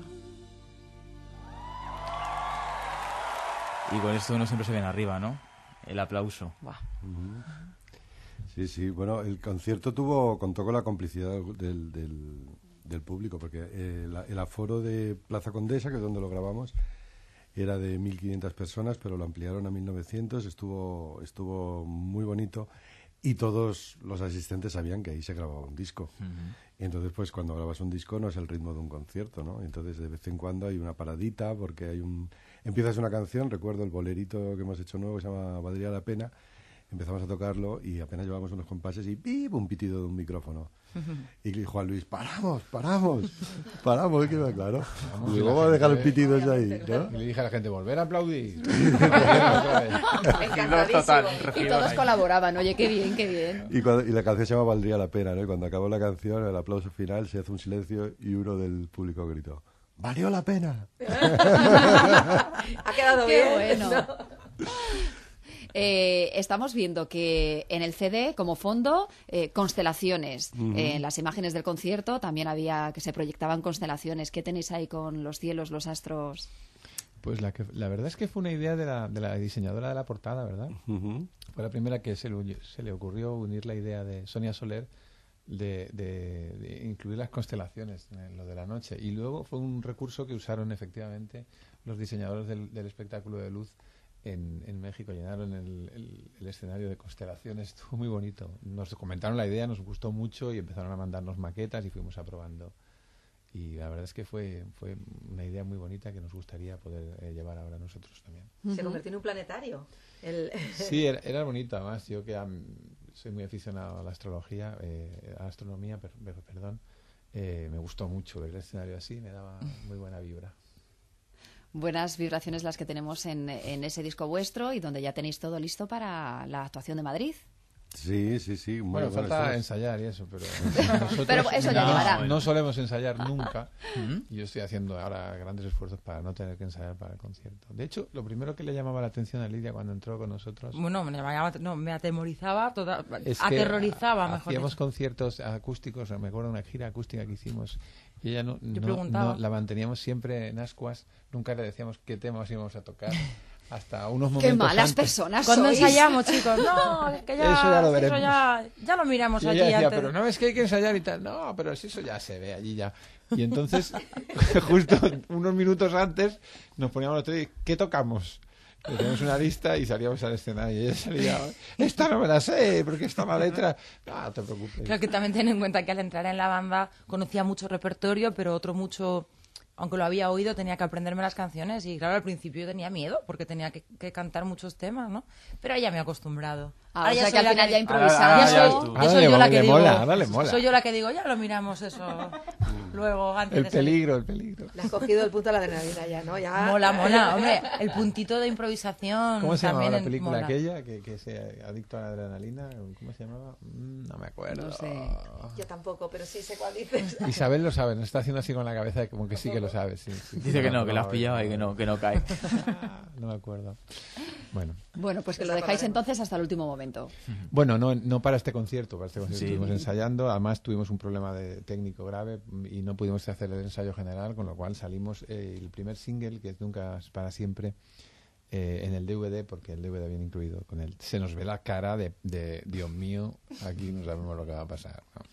Y con esto uno siempre se viene arriba, ¿no? El aplauso. Buah. Uh-huh. Sí, sí. Bueno, el concierto tuvo contó con la complicidad del, del, del público, porque eh, la, el aforo de Plaza Condesa, que es donde lo grabamos, era de mil quinientas personas, pero lo ampliaron a mil novecientos. Estuvo, estuvo muy bonito. Y todos los asistentes sabían que ahí se grababa un disco. Uh-huh. Y entonces, pues, cuando grabas un disco no es el ritmo de un concierto, ¿no? Entonces, de vez en cuando hay una paradita, porque hay un... Empiezas una canción, recuerdo el bolerito que hemos hecho nuevo, que se llama Valdría la Pena. Empezamos a tocarlo y apenas llevamos unos compases y ¡pip! Un pitido de un micrófono. Y Juan Luis, paramos, paramos, paramos, que va claro. Y luego vamos a dejar los pitidos ahí, ¿no? Y le dije a la gente, volver a aplaudir. Encantadísimo. Y todos colaboraban, oye, qué bien, qué bien. Y, cuando, y la canción se llama Valdría la Pena, ¿no? Y cuando acabó la canción, el aplauso final, se hace un silencio y uno del público gritó, ¡valió la pena! Ha quedado Qué bien. bueno. ¿No? Eh, estamos viendo que en el C D, como fondo, eh, constelaciones. Uh-huh. Eh, en las imágenes del concierto también había que se proyectaban constelaciones. ¿Qué tenéis ahí con los cielos, los astros? Pues la, que, la verdad es que fue una idea de la, de la diseñadora de la portada, ¿verdad? Uh-huh. Fue la primera que se le, se le ocurrió unir la idea de Sonia Soler de, de, de incluir las constelaciones en lo de la noche. Y luego fue un recurso que usaron efectivamente los diseñadores del, del espectáculo de luz en, en México. Llenaron el, el, el escenario de constelaciones. Estuvo muy bonito. Nos comentaron la idea, nos gustó mucho y empezaron a mandarnos maquetas y fuimos aprobando y la verdad es que fue fue una idea muy bonita que nos gustaría poder eh, llevar ahora nosotros también. Se convirtió en un planetario. El... Sí, era, era bonito, además, yo que um, soy muy aficionado a la astrología, eh, a la astronomía, per, per, perdón, eh, me gustó mucho ver el escenario así, me daba muy buena vibra. Buenas vibraciones las que tenemos en, en ese disco vuestro y donde ya tenéis todo listo para la actuación de Madrid. Sí, sí, sí. Bueno, bueno falta estamos... ensayar y eso, pero nosotros pero eso ya no, llegará. No solemos ensayar nunca. Y yo estoy haciendo ahora grandes esfuerzos para no tener que ensayar para el concierto. De hecho, lo primero que le llamaba la atención a Lidia cuando entró con nosotros... Bueno, me, llamaba, no, me atemorizaba, toda, es aterrorizaba, que mejor hacíamos dicho. conciertos acústicos, me acuerdo de una gira acústica que hicimos, y ella no, no, no la manteníamos siempre en ascuas, nunca le decíamos qué temas íbamos a tocar. Hasta unos momentos Qué malas antes. personas Cuando sois. ensayamos, chicos, no, es que ya, eso ya lo veremos. Eso ya, ya lo miramos y aquí ella decía, antes. pero no es que hay que ensayar y tal. No, pero si eso ya se ve allí ya. Y entonces, justo unos minutos antes, nos poníamos los tres y ¿qué tocamos? Le teníamos una lista y salíamos al escenario y ella salía, esta no me la sé, porque esta la letra... No, no te preocupes. Claro que también ten en cuenta que al entrar en la banda conocía mucho repertorio, pero otro mucho... Aunque lo había oído, tenía que aprenderme las canciones y claro, al principio yo tenía miedo porque tenía que, que cantar muchos temas, ¿no? Pero ya me he acostumbrado. Ah, o sea que al la final que... ya improvisaba. Ya soy, ya soy yo la que digo. Mola, ahora le mola. Soy yo la que digo, ya lo miramos eso luego antes el de peligro, salir. el peligro. Le has cogido el punto a la adrenalina ya, ¿no? Ya... Mola, mola, hombre, el puntito de improvisación. ¿Cómo se llamaba también la película mola. aquella que, que se adicto a la adrenalina? ¿Cómo se llamaba? Mm, no me acuerdo. No sé. Yo tampoco, pero sí sé cuál dices. Isabel lo sabe, nos está haciendo así con la cabeza como que sí que lo sabe. Sí, sí, Dice sí, que no, que lo la has pillado y que no, que no cae. No me acuerdo. Bueno. Bueno, pues que lo dejáis entonces hasta el último momento. Bueno, no, no para este concierto, para este concierto Sí. estuvimos ensayando, además tuvimos un problema de técnico grave y no pudimos hacer el ensayo general, con lo cual salimos eh, el primer single, que es Nunca es para siempre, eh, en el D V D, porque el D V D viene incluido con él. Se nos ve la cara de, de Dios mío, aquí no sabemos lo que va a pasar, ¿no?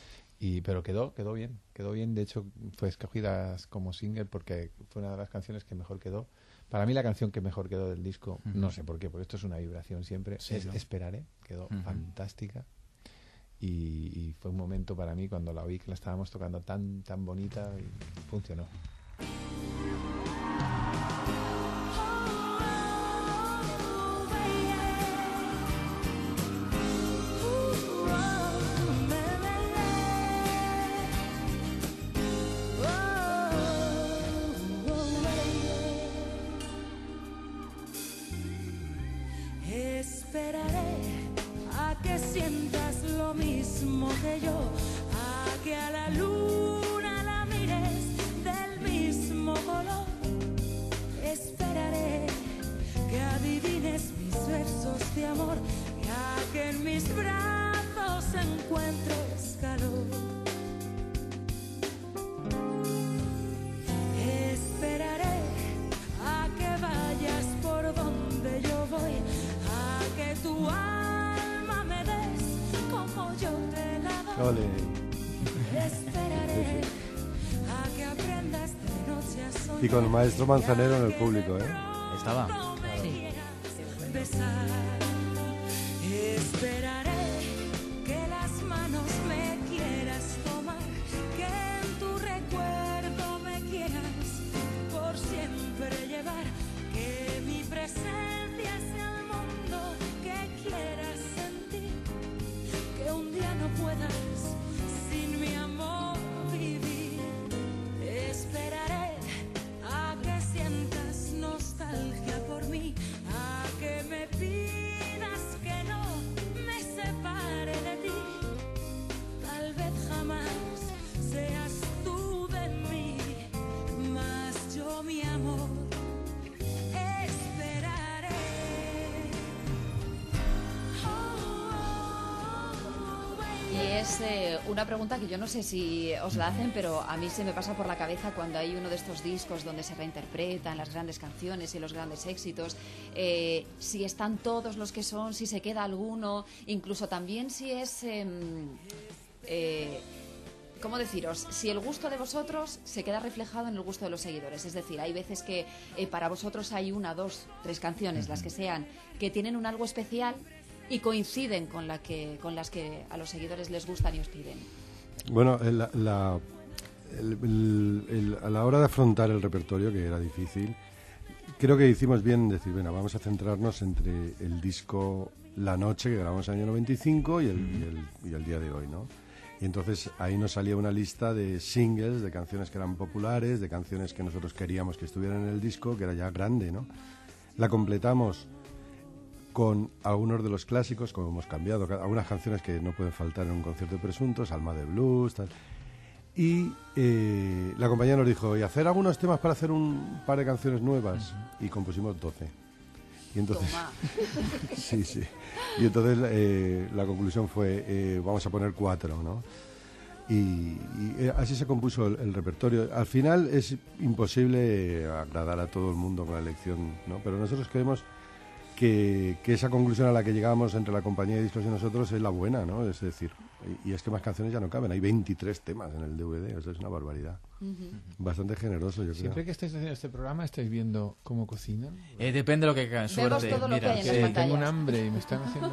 Y, pero quedó, quedó bien, quedó bien, de hecho fue escogida como single porque fue una de las canciones que mejor quedó. Para mí la canción que mejor quedó del disco, uh-huh. no sé por qué, porque esto es una vibración siempre, sí, es ¿no? Esperaré, quedó uh-huh. fantástica. Y, y fue un momento para mí cuando la oí que la estábamos tocando tan, tan bonita y funcionó. Esperaré a que sientas lo mismo que yo, a que a la luna la mires del mismo color. Esperaré que adivines mis versos de amor y a que en mis brazos encuentres calor. Esperaré a que vayas por donde yo voy, que tu alma me des como yo te la doy. Ole. Esperaré a que aprendas de noche a soñar. Y con el maestro Manzanero en el público, ¿eh? Estaba. Sí. Besar. Esperaré que las manos me quieras tomar, que en tu recuerdo me quieras por siempre llevar, que mi presencia sea el mundo que quieras sentir, que un día no puedas sin mi amor vivir. Esperaré a que sientas nostalgia por mí, a que me pidas que no me separe de ti. Tal vez jamás seas tú de mí, mas yo mi amor esperaré. Y es eh, una pregunta que yo no sé si os la hacen, pero a mí se me pasa por la cabeza cuando hay uno de estos discos donde se reinterpretan las grandes canciones y los grandes éxitos, eh, si están todos los que son, si se queda alguno, incluso también si es... Eh, eh, ¿Cómo deciros? Si el gusto de vosotros se queda reflejado en el gusto de los seguidores. Es decir, hay veces que eh, para vosotros hay una, dos, tres canciones, uh-huh. las que sean, que tienen un algo especial y coinciden con, la que, con las que a los seguidores les gustan y os piden. Bueno, la, la, el, el, el, a la hora de afrontar el repertorio, que era difícil, creo que hicimos bien en decir, bueno, vamos a centrarnos entre el disco La Noche, que grabamos en el año noventa y cinco, y el, y el, y el día de hoy, ¿no? Y entonces ahí nos salía una lista de singles, de canciones que eran populares, de canciones que nosotros queríamos que estuvieran en el disco, que era ya grande, ¿no? La completamos con algunos de los clásicos, como hemos cambiado, algunas canciones que no pueden faltar en un concierto de Presuntos, Alma de Blues, tal. Y eh, la compañía nos dijo, ¿y hacer algunos temas para hacer un par de canciones nuevas? Uh-huh. Y compusimos doce. Y entonces, sí, sí. Y entonces eh, la conclusión fue, eh, vamos a poner cuatro, ¿no? Y, y eh, así se compuso el, el repertorio. Al final es imposible agradar a todo el mundo con la elección, ¿no? Pero nosotros creemos que, que esa conclusión a la que llegamos entre la compañía de discos y nosotros es la buena, ¿no? Es decir, y, y es que más canciones ya no caben. Hay veintitrés temas en el D V D, o sea, es una barbaridad. Uh-huh. Bastante generoso, yo creo. Siempre que estáis haciendo este programa, ¿estáis viendo cómo cocinan? Eh, depende de lo que caiga en suerte. Todo Mira, lo que hay en eh, tengo un hambre y me están haciendo...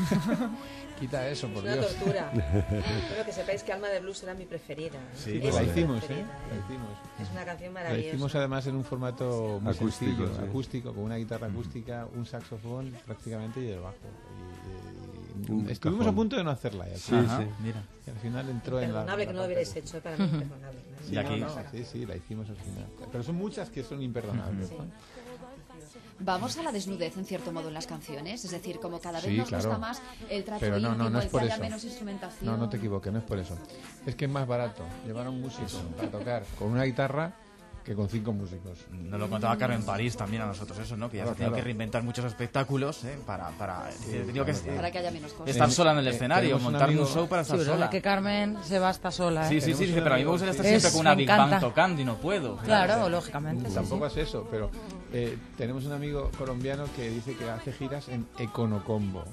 Quita eso, por es Dios. Es una tortura. Pero que sepáis que Alma de Blues era mi preferida. Sí, pues la hicimos, ¿eh? La hicimos. Es una canción maravillosa. La hicimos además en un formato muy acústico, sencillo, sí. acústico, con una guitarra acústica, un saxofón prácticamente y el bajo. Y, y, Un estuvimos cajón. a punto de no hacerla ya. Sí, Ajá, sí. Mira. Y al final entró en la... Imperdonable que no lo hubierais hecho, para mí imperdonable. Y aquí. No, no, sí, sí, la hicimos al final. Pero son muchas que son imperdonables. Sí. ¿no? Vamos a la desnudez, en cierto modo, en las canciones. Es decir, como cada vez Sí, nos claro. gusta más el trato Pero no, íntimo, no, no es el que por haya eso. menos instrumentación. No, no te equivoques, no es por eso. Es que es más barato llevar a un músico a tocar con una guitarra que con cinco músicos. Nos lo contaba Carmen París también a nosotros eso, ¿no? Que ya Claro, se ha tenido claro. que reinventar muchos espectáculos, ¿eh? Para, para, Sí, he tenido claro, que claro. Para que haya menos cosas. estar Eh, sola en el eh, escenario, tenemos un montar amigo- un show para Sí, estar pero sola. la que Carmen se va hasta sola, ¿eh? Sí, sí, sí, Tenemos dice, un pero a mí me amigo- gustaría estar Es- siempre con una me Big Band encanta. tocando y no puedo. Claro, lógicamente. sí, Tampoco sí. es eso, pero eh, tenemos un amigo colombiano que dice que hace giras en Econocombo.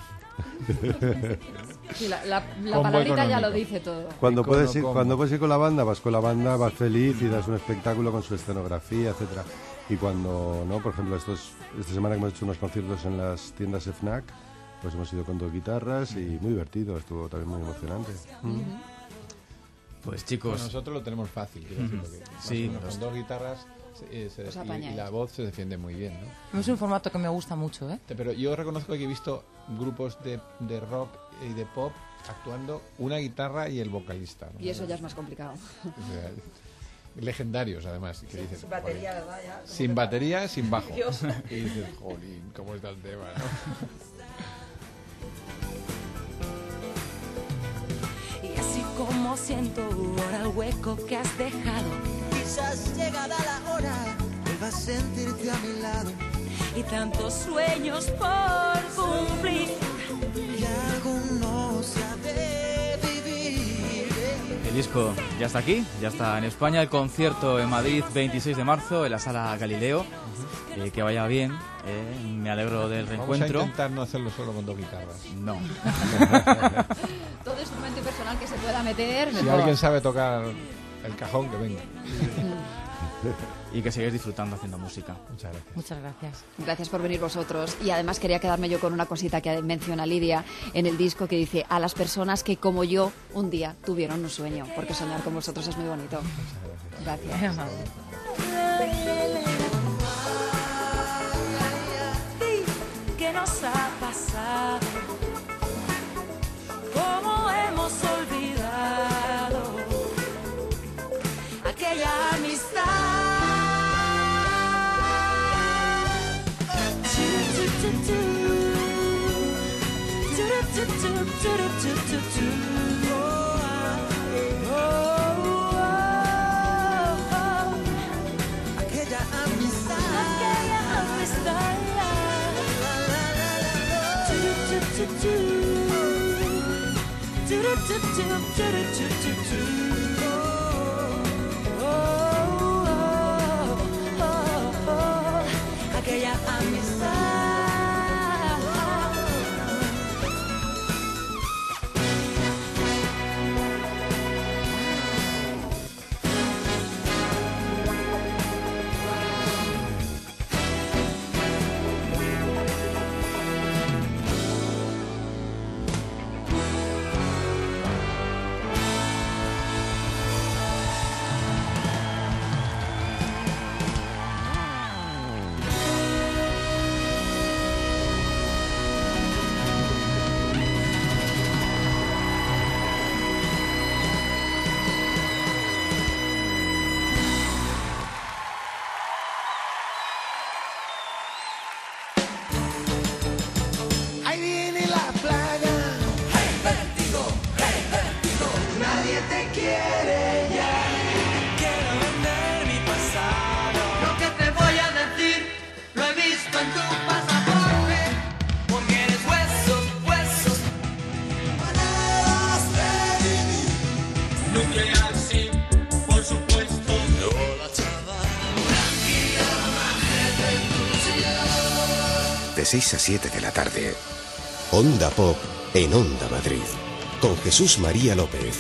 Sí, la la, la Combo palabrita ya económico. lo dice todo. Cuando puedes, ir, Econocombo. cuando puedes ir con la banda, vas con la banda, vas feliz y das un espectáculo con su escenografía, etcétera. Y cuando, no, por ejemplo, estos, esta semana que hemos hecho unos conciertos en las tiendas FNAC, pues hemos ido con dos guitarras y muy divertido, estuvo también muy emocionante. Uh-huh. Pues Pues chicos, nosotros lo tenemos fácil, quiero decir, porque más Sí, o menos los- con dos guitarras se- eh, se- Os y- apañáis. y, la voz se defiende muy bien, ¿no? Es un formato que me gusta mucho, ¿eh? Pero yo reconozco que he visto grupos de, de rock y de pop actuando una guitarra y el vocalista, ¿no? Y eso ya es más complicado. O sea, legendarios, además. Que dices, Sin batería, "Joder". ¿verdad? Ya. Sin batería, sin bajo. Dios. Y dices, jolín, ¿cómo está el tema? ¿no? Y así como siento ahora el hueco que has dejado, Quizás llegada la hora, vuelvas a sentirte a mi lado. y tantos sueños por cumplir. Y algo no se ha de vivir. el disco ya está aquí, ya está en España. El concierto en Madrid, veintiséis de marzo, en la Sala Galileo. Eh, que vaya bien, eh, me alegro del Vamos a reencuentro. intentar no hacerlo solo con dos guitarras. No. Todo instrumento personal que se pueda meter. Si mejor. alguien sabe tocar el cajón, que venga. Y que sigáis disfrutando haciendo música. Muchas gracias. Muchas gracias. Gracias por venir vosotros. Y además quería quedarme yo con una cosita que menciona Lidia en el disco, que dice: a las personas que como yo un día tuvieron un sueño, porque soñar con vosotros es muy bonito. Gracias. ¿Qué nos ha pasado? ¿Cómo hemos olvidado aquella amistad? Tu, tu, tu, tu. Tu, tu, tu, tu, tu, tu, tu, tu. Oh, oh, oh, oh. Aquella amistad. Aquella amistad. Aquella amistad. seis a siete de la tarde. Onda Pop en Onda Madrid, con Jesús María López.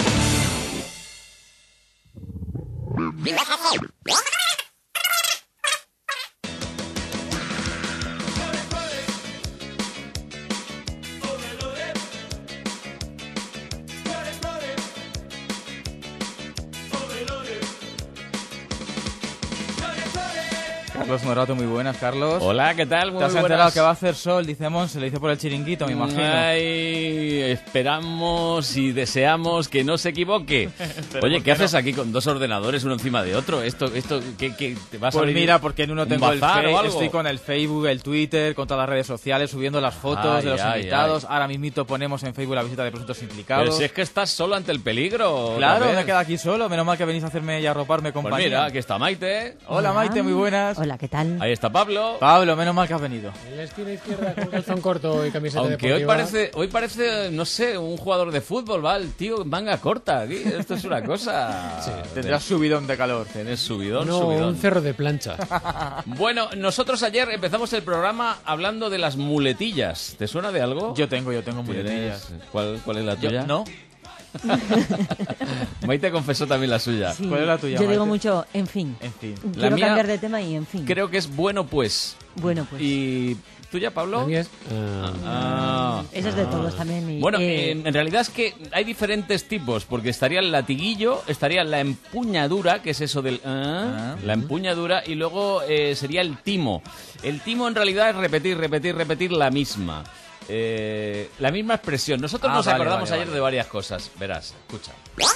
Carlos Morato, muy buenas, Carlos. Hola, ¿qué tal? Muy ¿Te has buenas. enterado que va a hacer sol? Dice Mon, se le dice por el chiringuito, me imagino. Ay, esperamos y deseamos que no se equivoque. Oye, ¿qué haces no? aquí con dos ordenadores uno encima de otro? Esto, esto, ¿qué, qué te vas pues a abrir? Mira, porque en uno tengo el Facebook, estoy con el Facebook, el Twitter, con todas las redes sociales, subiendo las fotos ay, de los ay, invitados. Ay. Ahora mismito ponemos en Facebook la visita de presuntos implicados. Pero si es que estás solo ante el peligro. Claro, me he quedado aquí solo. Menos mal que venís a hacerme y arroparme compañía. Pues mira, aquí está Maite. Hola, Hola, Maite, muy buenas. Hola, ¿qué tal? Ahí está Pablo. Pablo, menos mal que has venido. En la esquina izquierda con calzón corto y camiseta Aunque deportiva. hoy parece, hoy parece, no sé, un jugador de fútbol, va el tío manga corta. Aquí. Esto es una cosa. Sí, tendrás subidón de calor. Tenés subidón, no, subidón. un cerro de plancha. Bueno, nosotros ayer empezamos el programa hablando de las muletillas. ¿Te suena de algo? Yo tengo, yo tengo muletillas. ¿Cuál, cuál es la tuya? Yo, ¿no? Maite confesó también la suya. Sí, ¿Cuál es la tuya, Yo Maite? digo mucho, en fin. En fin. Quiero La mía, cambiar de tema y en fin. Creo que es bueno pues. Bueno pues. ¿Y tuya, Pablo? La mía es... Uh, ah, Esa es de todos también. Y, bueno, eh, en, en realidad es que hay diferentes tipos, porque estaría el latiguillo, estaría la empuñadura, que es eso del... Ah, la empuñadura, y luego eh, sería el timo. El timo en realidad es repetir, repetir, repetir la misma. Eh, la misma expresión. Nosotros ah, nos vale, acordamos vale, ayer vale. de varias cosas. Verás, escucha.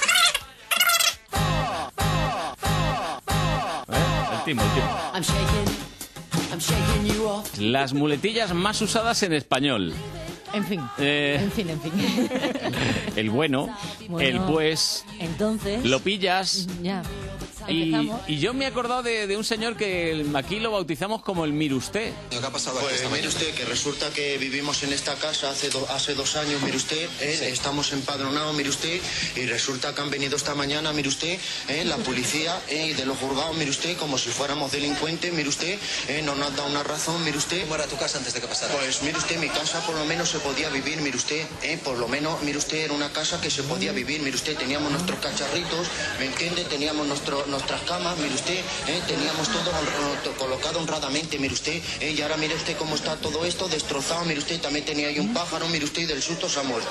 ¿Eh? El timo, el timo. I'm shaking, I'm shaking you off. Las muletillas más usadas en español. En fin, Eh, en fin, en fin. El bueno, Bueno, el pues, Entonces... lo pillas. Ya. Y, Empezamos. y yo me he acordado de, de un señor que aquí lo bautizamos como el mire usted. ¿Qué ha pasado aquí? Pues mire usted, que resulta que vivimos en esta casa hace, do, hace dos años, mire usted, ¿eh? Sí. Estamos empadronados, mire usted, y resulta que han venido esta mañana, mire usted, ¿eh? La policía ¿eh? de los juzgados, mire usted, como si fuéramos delincuentes, mire usted, ¿eh? no nos ha dado una razón, mire usted. ¿Cómo era tu casa antes de que pasara? Pues mire usted, mi casa por lo menos se podía vivir, mire usted, ¿eh? por lo menos, mire usted, era una casa que se podía vivir, mire usted, teníamos nuestros cacharritos, ¿me entiende? Teníamos nuestro, nuestras camas, mire usted, ¿eh? teníamos todo honr colocado honradamente, mire usted, ¿eh? y ahora mire usted cómo está todo esto destrozado, mire usted, también tenía ahí un pájaro, mire usted, y del susto se ha muerto.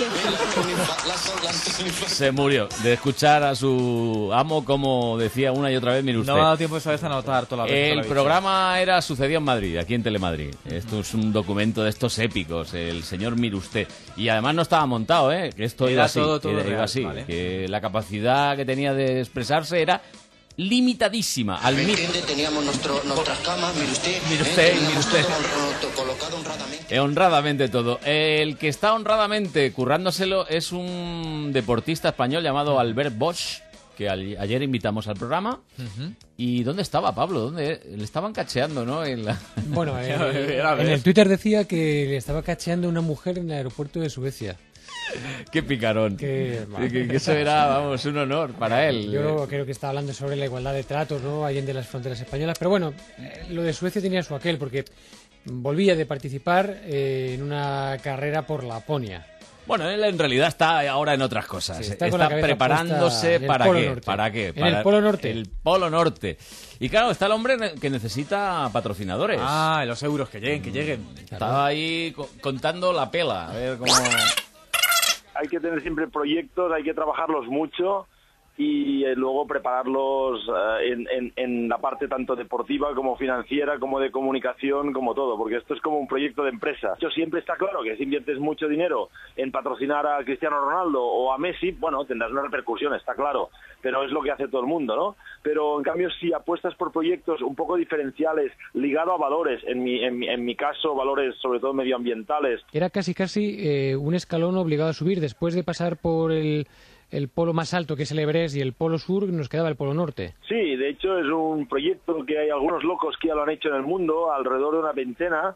Se murió de escuchar a su amo como decía una y otra vez, mire usted. No me ha dado tiempo esa vez a anotar toda la vez. El programa era Sucedió en Madrid, aquí en Telemadrid. Esto es un documento de estos épicos, el señor mire usted. Y además no estaba montado, ¿eh? Que esto Era iba así, todo, todo iba real, así, vale. que la capacidad que tenía de expresarse era limitadísima. Al ¿Me mi- entiende? Teníamos nuestro, nuestras camas, mire usted, Mire ¿eh? usted, teníamos mire usted. todo honr colocado honradamente. Eh, honradamente todo. El que está honradamente currándoselo es un deportista español llamado Albert Bosch, que al- ayer invitamos al programa. Uh-huh. ¿Y dónde estaba Pablo? ¿Dónde? Le estaban cacheando, ¿no? En, la... Bueno, eh, Era en ver. el Twitter decía que le estaba cacheando una mujer en el aeropuerto de Suecia. Qué picarón. Que, que, que eso era, vamos, un honor para él. Yo creo que está hablando sobre la igualdad de tratos, ¿no? Allende las fronteras españolas. Pero bueno, eh, lo de Suecia tenía su aquel, porque volvía de participar eh, en una carrera por Laponia. Bueno, él en realidad está ahora en otras cosas. Sí, está está con la cabeza preparándose puesta en el para Polo qué, Norte. para qué, En para el Polo Norte. El Polo Norte. Y claro, está el hombre ne- que necesita patrocinadores. Ah, los euros, que lleguen, que lleguen. Estaba ahí co- contando la pela, a ver cómo... Hay que tener siempre proyectos, hay que trabajarlos mucho y eh, luego prepararlos eh, en, en, en la parte tanto deportiva como financiera, como de comunicación, como todo, porque esto es como un proyecto de empresa. Yo siempre está claro que si inviertes mucho dinero en patrocinar a Cristiano Ronaldo o a Messi, bueno, tendrás una repercusión, está claro, pero es lo que hace todo el mundo, ¿no? Pero en cambio si apuestas por proyectos un poco diferenciales, ligado a valores, en mi, en mi, en mi caso valores sobre todo medioambientales. Era casi casi eh, un escalón obligado a subir. Después de pasar por el, el polo más alto, que es el Everest, y el polo sur, nos quedaba el polo norte. Sí, de hecho es un proyecto que hay algunos locos que ya lo han hecho en el mundo, alrededor de una veintena,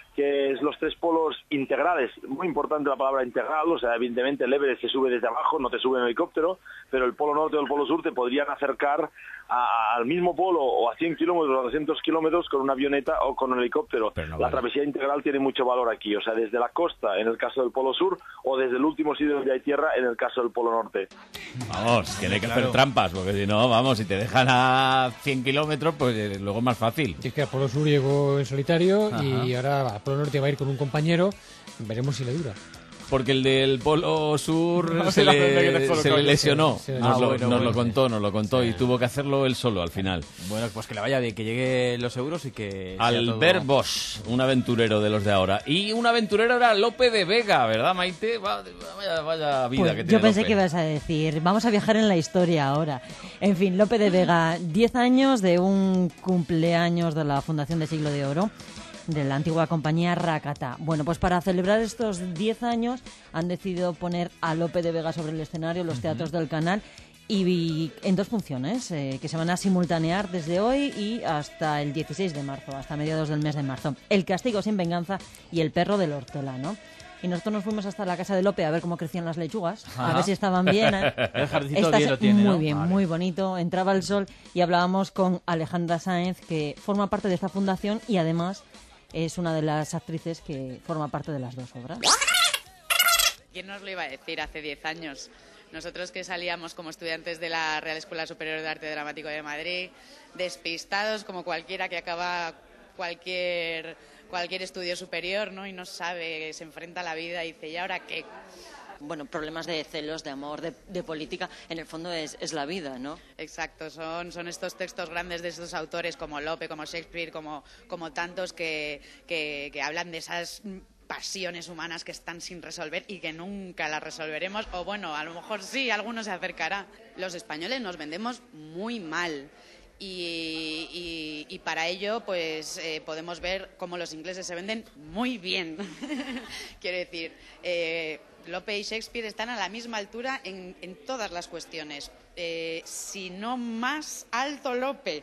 que es los tres polos integrales. Muy importante la palabra integral, o sea, evidentemente el Everest se sube desde abajo, no te sube en helicóptero, pero el polo norte o el polo sur te podrían acercar a, al mismo polo o a cien kilómetros o a doscientos kilómetros con una avioneta o con un helicóptero. No la vale. travesía integral tiene mucho valor aquí, o sea, desde la costa en el caso del polo sur o desde el último sitio donde hay tierra en el caso del polo norte. Vamos, que no hay que Claro. hacer trampas, porque si no, vamos, si te dejan a cien kilómetros, pues eh, luego es más fácil. Es que a Polo Sur llegó en solitario Ajá. y ahora a Polo Norte va a ir con un compañero. Veremos si le dura. Porque el del Polo Sur No, se, la gente que le, te se colocó le yo. lesionó. Sí, sí. Nos, Ah, lo, bueno, nos bueno. lo contó, nos lo contó y tuvo que hacerlo él solo al final. Bueno, pues que le vaya bien, que llegue los euros y que... sea Albert todo- Bosch, un aventurero de los de ahora. Y un aventurero era Lope de Vega, ¿verdad, Maite? Va- Vaya, vaya vida Pues que yo tiene pensé Lope. que ibas a decir, vamos a viajar en la historia ahora. En fin, Lope de Vega, diez años de un cumpleaños de la Fundación de Siglo de Oro, de la antigua compañía Rakata. Bueno, pues para celebrar estos diez años han decidido poner a Lope de Vega sobre el escenario, los teatros del canal, y, y en dos funciones eh, que se van a simultanear desde hoy y hasta el dieciséis de marzo, hasta mediados del mes de marzo. El castigo sin venganza y el perro del hortelano. Y nosotros nos fuimos hasta la casa de Lope a ver cómo crecían las lechugas, a Ajá. ver si estaban bien. ¿eh? El jardincito Esta bien se- lo tiene, Muy ¿no? bien, Vale. muy bonito. Entraba el sol y hablábamos con Alejandra Sáenz, que forma parte de esta fundación y además es una de las actrices que forma parte de las dos obras. ¿Quién nos lo iba a decir hace diez años? Nosotros que salíamos como estudiantes de la Real Escuela Superior de Arte Dramático de Madrid, despistados como cualquiera que acaba cualquier, cualquier estudio superior, ¿no? Y no sabe, se enfrenta a la vida y dice, ¿y ahora qué? Bueno, problemas de celos, de amor, de, de política, en el fondo es, es la vida, ¿no? Exacto, son, son estos textos grandes de estos autores como Lope, como Shakespeare, como, como tantos que, que, que hablan de esas pasiones humanas que están sin resolver y que nunca las resolveremos, o bueno, a lo mejor sí, alguno se acercará. Los españoles nos vendemos muy mal. Y, y, y para ello pues eh, podemos ver cómo los ingleses se venden muy bien. Quiero decir, eh, Lope y Shakespeare están a la misma altura en, en todas las cuestiones, eh, si no más alto Lope.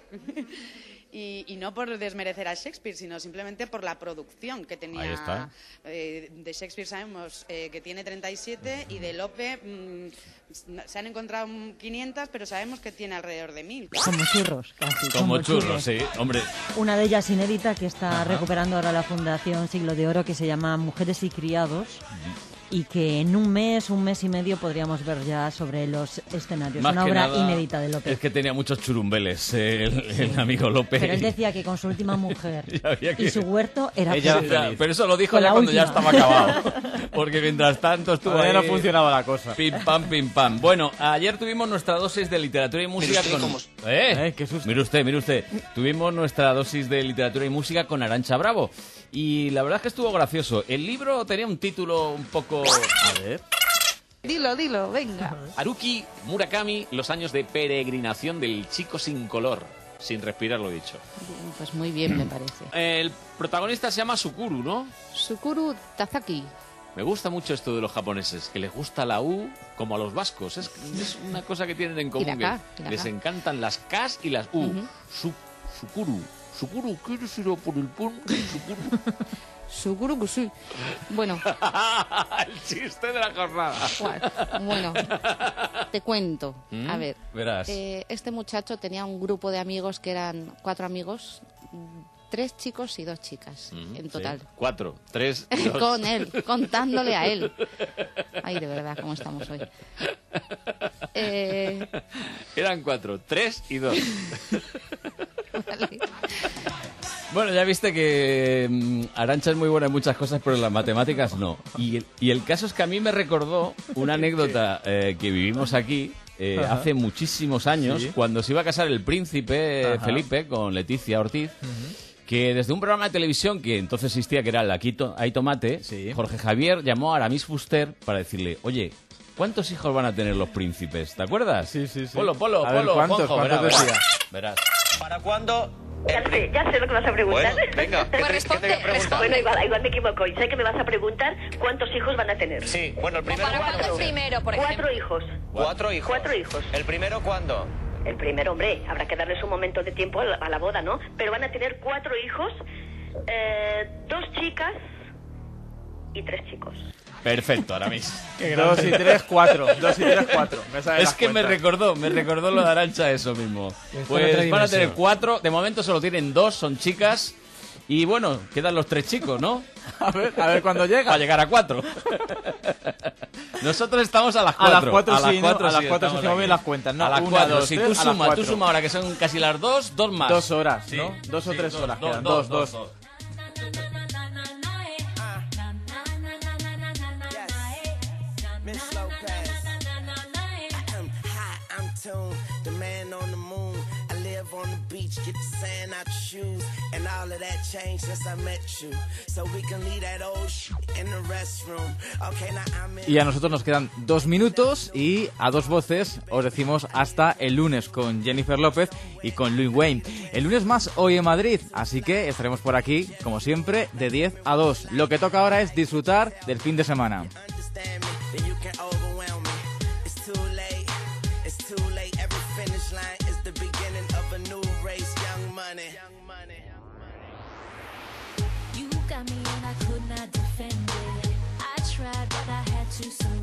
Y, y no por desmerecer a Shakespeare, sino simplemente por la producción que tenía. Ahí está. Eh, de Shakespeare sabemos eh, que tiene treinta y siete y de Lope mm, se han encontrado quinientas, pero sabemos que tiene alrededor de mil. Como churros, casi. Como churros, sí, hombre. Una de ellas inédita que está Ajá. recuperando ahora la Fundación Siglo de Oro, que se llama Mujeres y Criados, y que en un mes, un mes y medio podríamos ver ya sobre los escenarios. Más Una que obra nada, inédita de Lope. Es que tenía muchos churumbeles eh, el, el amigo Lope. Pero él decía que con su última mujer Ya había que- y su huerto era Ella feliz. era feliz. Pero eso lo dijo Con ya la cuando ya última. estaba acabado. Porque mientras tanto estuvo Todavía ahí... no funcionaba la cosa. Pim pam, pim pam. Bueno, ayer tuvimos nuestra dosis de literatura y música usted con... cómo- ¿Eh? Eh, qué susto. Mire usted, mire usted. Tuvimos nuestra dosis de literatura y música con Arantxa Bravo. Y la verdad es que estuvo gracioso. El libro tenía un título un poco... A ver. Dilo, dilo, venga. Haruki Murakami, los años de peregrinación del chico sin color. Sin respirar, lo dicho. Pues muy bien, me parece. El protagonista se llama Sukuru, ¿no? Sukuru Tazaki. Me gusta mucho esto de los japoneses, que les gusta la U como a los vascos. Es, es una cosa que tienen en común. Y la K, que y la les K. encantan las Ks y las U. Ujú. Su- Sukuru. Sukuru, ¿quieres ir a por el pan? Sukuru. Sukuru Kusui. Bueno, El chiste de la jornada. Juan, bueno, te cuento. ¿Mm? A ver, Verás. eh, este muchacho tenía un grupo de amigos que eran cuatro amigos, mm, tres chicos y dos chicas Mm, en sí. total. Cuatro, tres, dos. Con él, contándole a él. Ay, de verdad, cómo estamos hoy. Eh, Eran cuatro, tres y dos. vale. Bueno, ya viste que mm, Arantxa es muy buena en muchas cosas, pero en las matemáticas no. Y el, y el caso es que a mí me recordó una anécdota eh, que vivimos aquí eh, Ajá. hace muchísimos años, Sí. cuando se iba a casar el príncipe eh, Ajá. Felipe con Leticia Ortiz, que desde un programa de televisión que entonces existía, que era el Aquí to- hay tomate, Jorge Javier llamó a Aramis Fuster para decirle, oye, ¿cuántos hijos van a tener los príncipes? ¿Te acuerdas? Sí, sí, sí. Polo, polo, A ver, polo, ¿cuántos? Juanjo, ¿Cuántos verás, decía? verás. ¿Para cuándo? Ya sé, ya sé lo que vas a preguntar. Bueno, venga, ¿qué te- qué te voy a preguntar? Bueno, igual, igual me equivoco. Y sé que me vas a preguntar cuántos hijos van a tener. Sí, bueno, el primero... ¿Para cuándo ¿cuándo? el primero, por ejemplo? Cuatro hijos. ¿Cuatro hijos? Cuatro hijos. ¿El primero cuándo? El primero, hombre, habrá que darles un momento de tiempo a la, a la boda, ¿no? Pero van a tener cuatro hijos eh, dos chicas y tres chicos. Perfecto, Aramis. Dos y tres, cuatro. Dos y tres, cuatro. Me salen Es las que me cuentas. recordó, me recordó lo de Arantxa eso mismo. Está en otra Pues van a dimensión. tener cuatro, de momento solo tienen dos, son chicas. Y bueno, quedan los tres chicos, ¿no? A ver, a ver cuándo llega. Para llegar a cuatro. Nosotros estamos a las A cuatro. las cuatro a las sí, ¿no? cuatro A las sí, cuatro estamos se mueven aquí. las cuentas, ¿no? A las Una, cuatro. dos, Si tres, tú a las sumas, tú cuatro. suma ahora que son casi las dos, dos más. Dos horas, Sí, ¿no? Dos o sí, tres dos, horas dos, quedan. dos, Dos, dos, dos. Miss Lopez. Ahem, hi, I'm Tune, the man on the moon. I live on the beach, get the sand out your shoes. And all of that changed since I met you. So we can leave that old shit in the restroom. Okay, now I'm in. Y a nosotros nos quedan dos minutos y a dos voces os decimos hasta el lunes con Jennifer López y con Lil Wayne. El lunes más hoy en Madrid, así que estaremos por aquí, como siempre, de diez a dos. Lo que toca ahora es disfrutar del fin de semana. Understand me, then you can overwhelm me. It's too late, it's too late. Every finish line is the beginning of a new race. Young money. You got me and I could not defend it. I tried, but I had to surrender.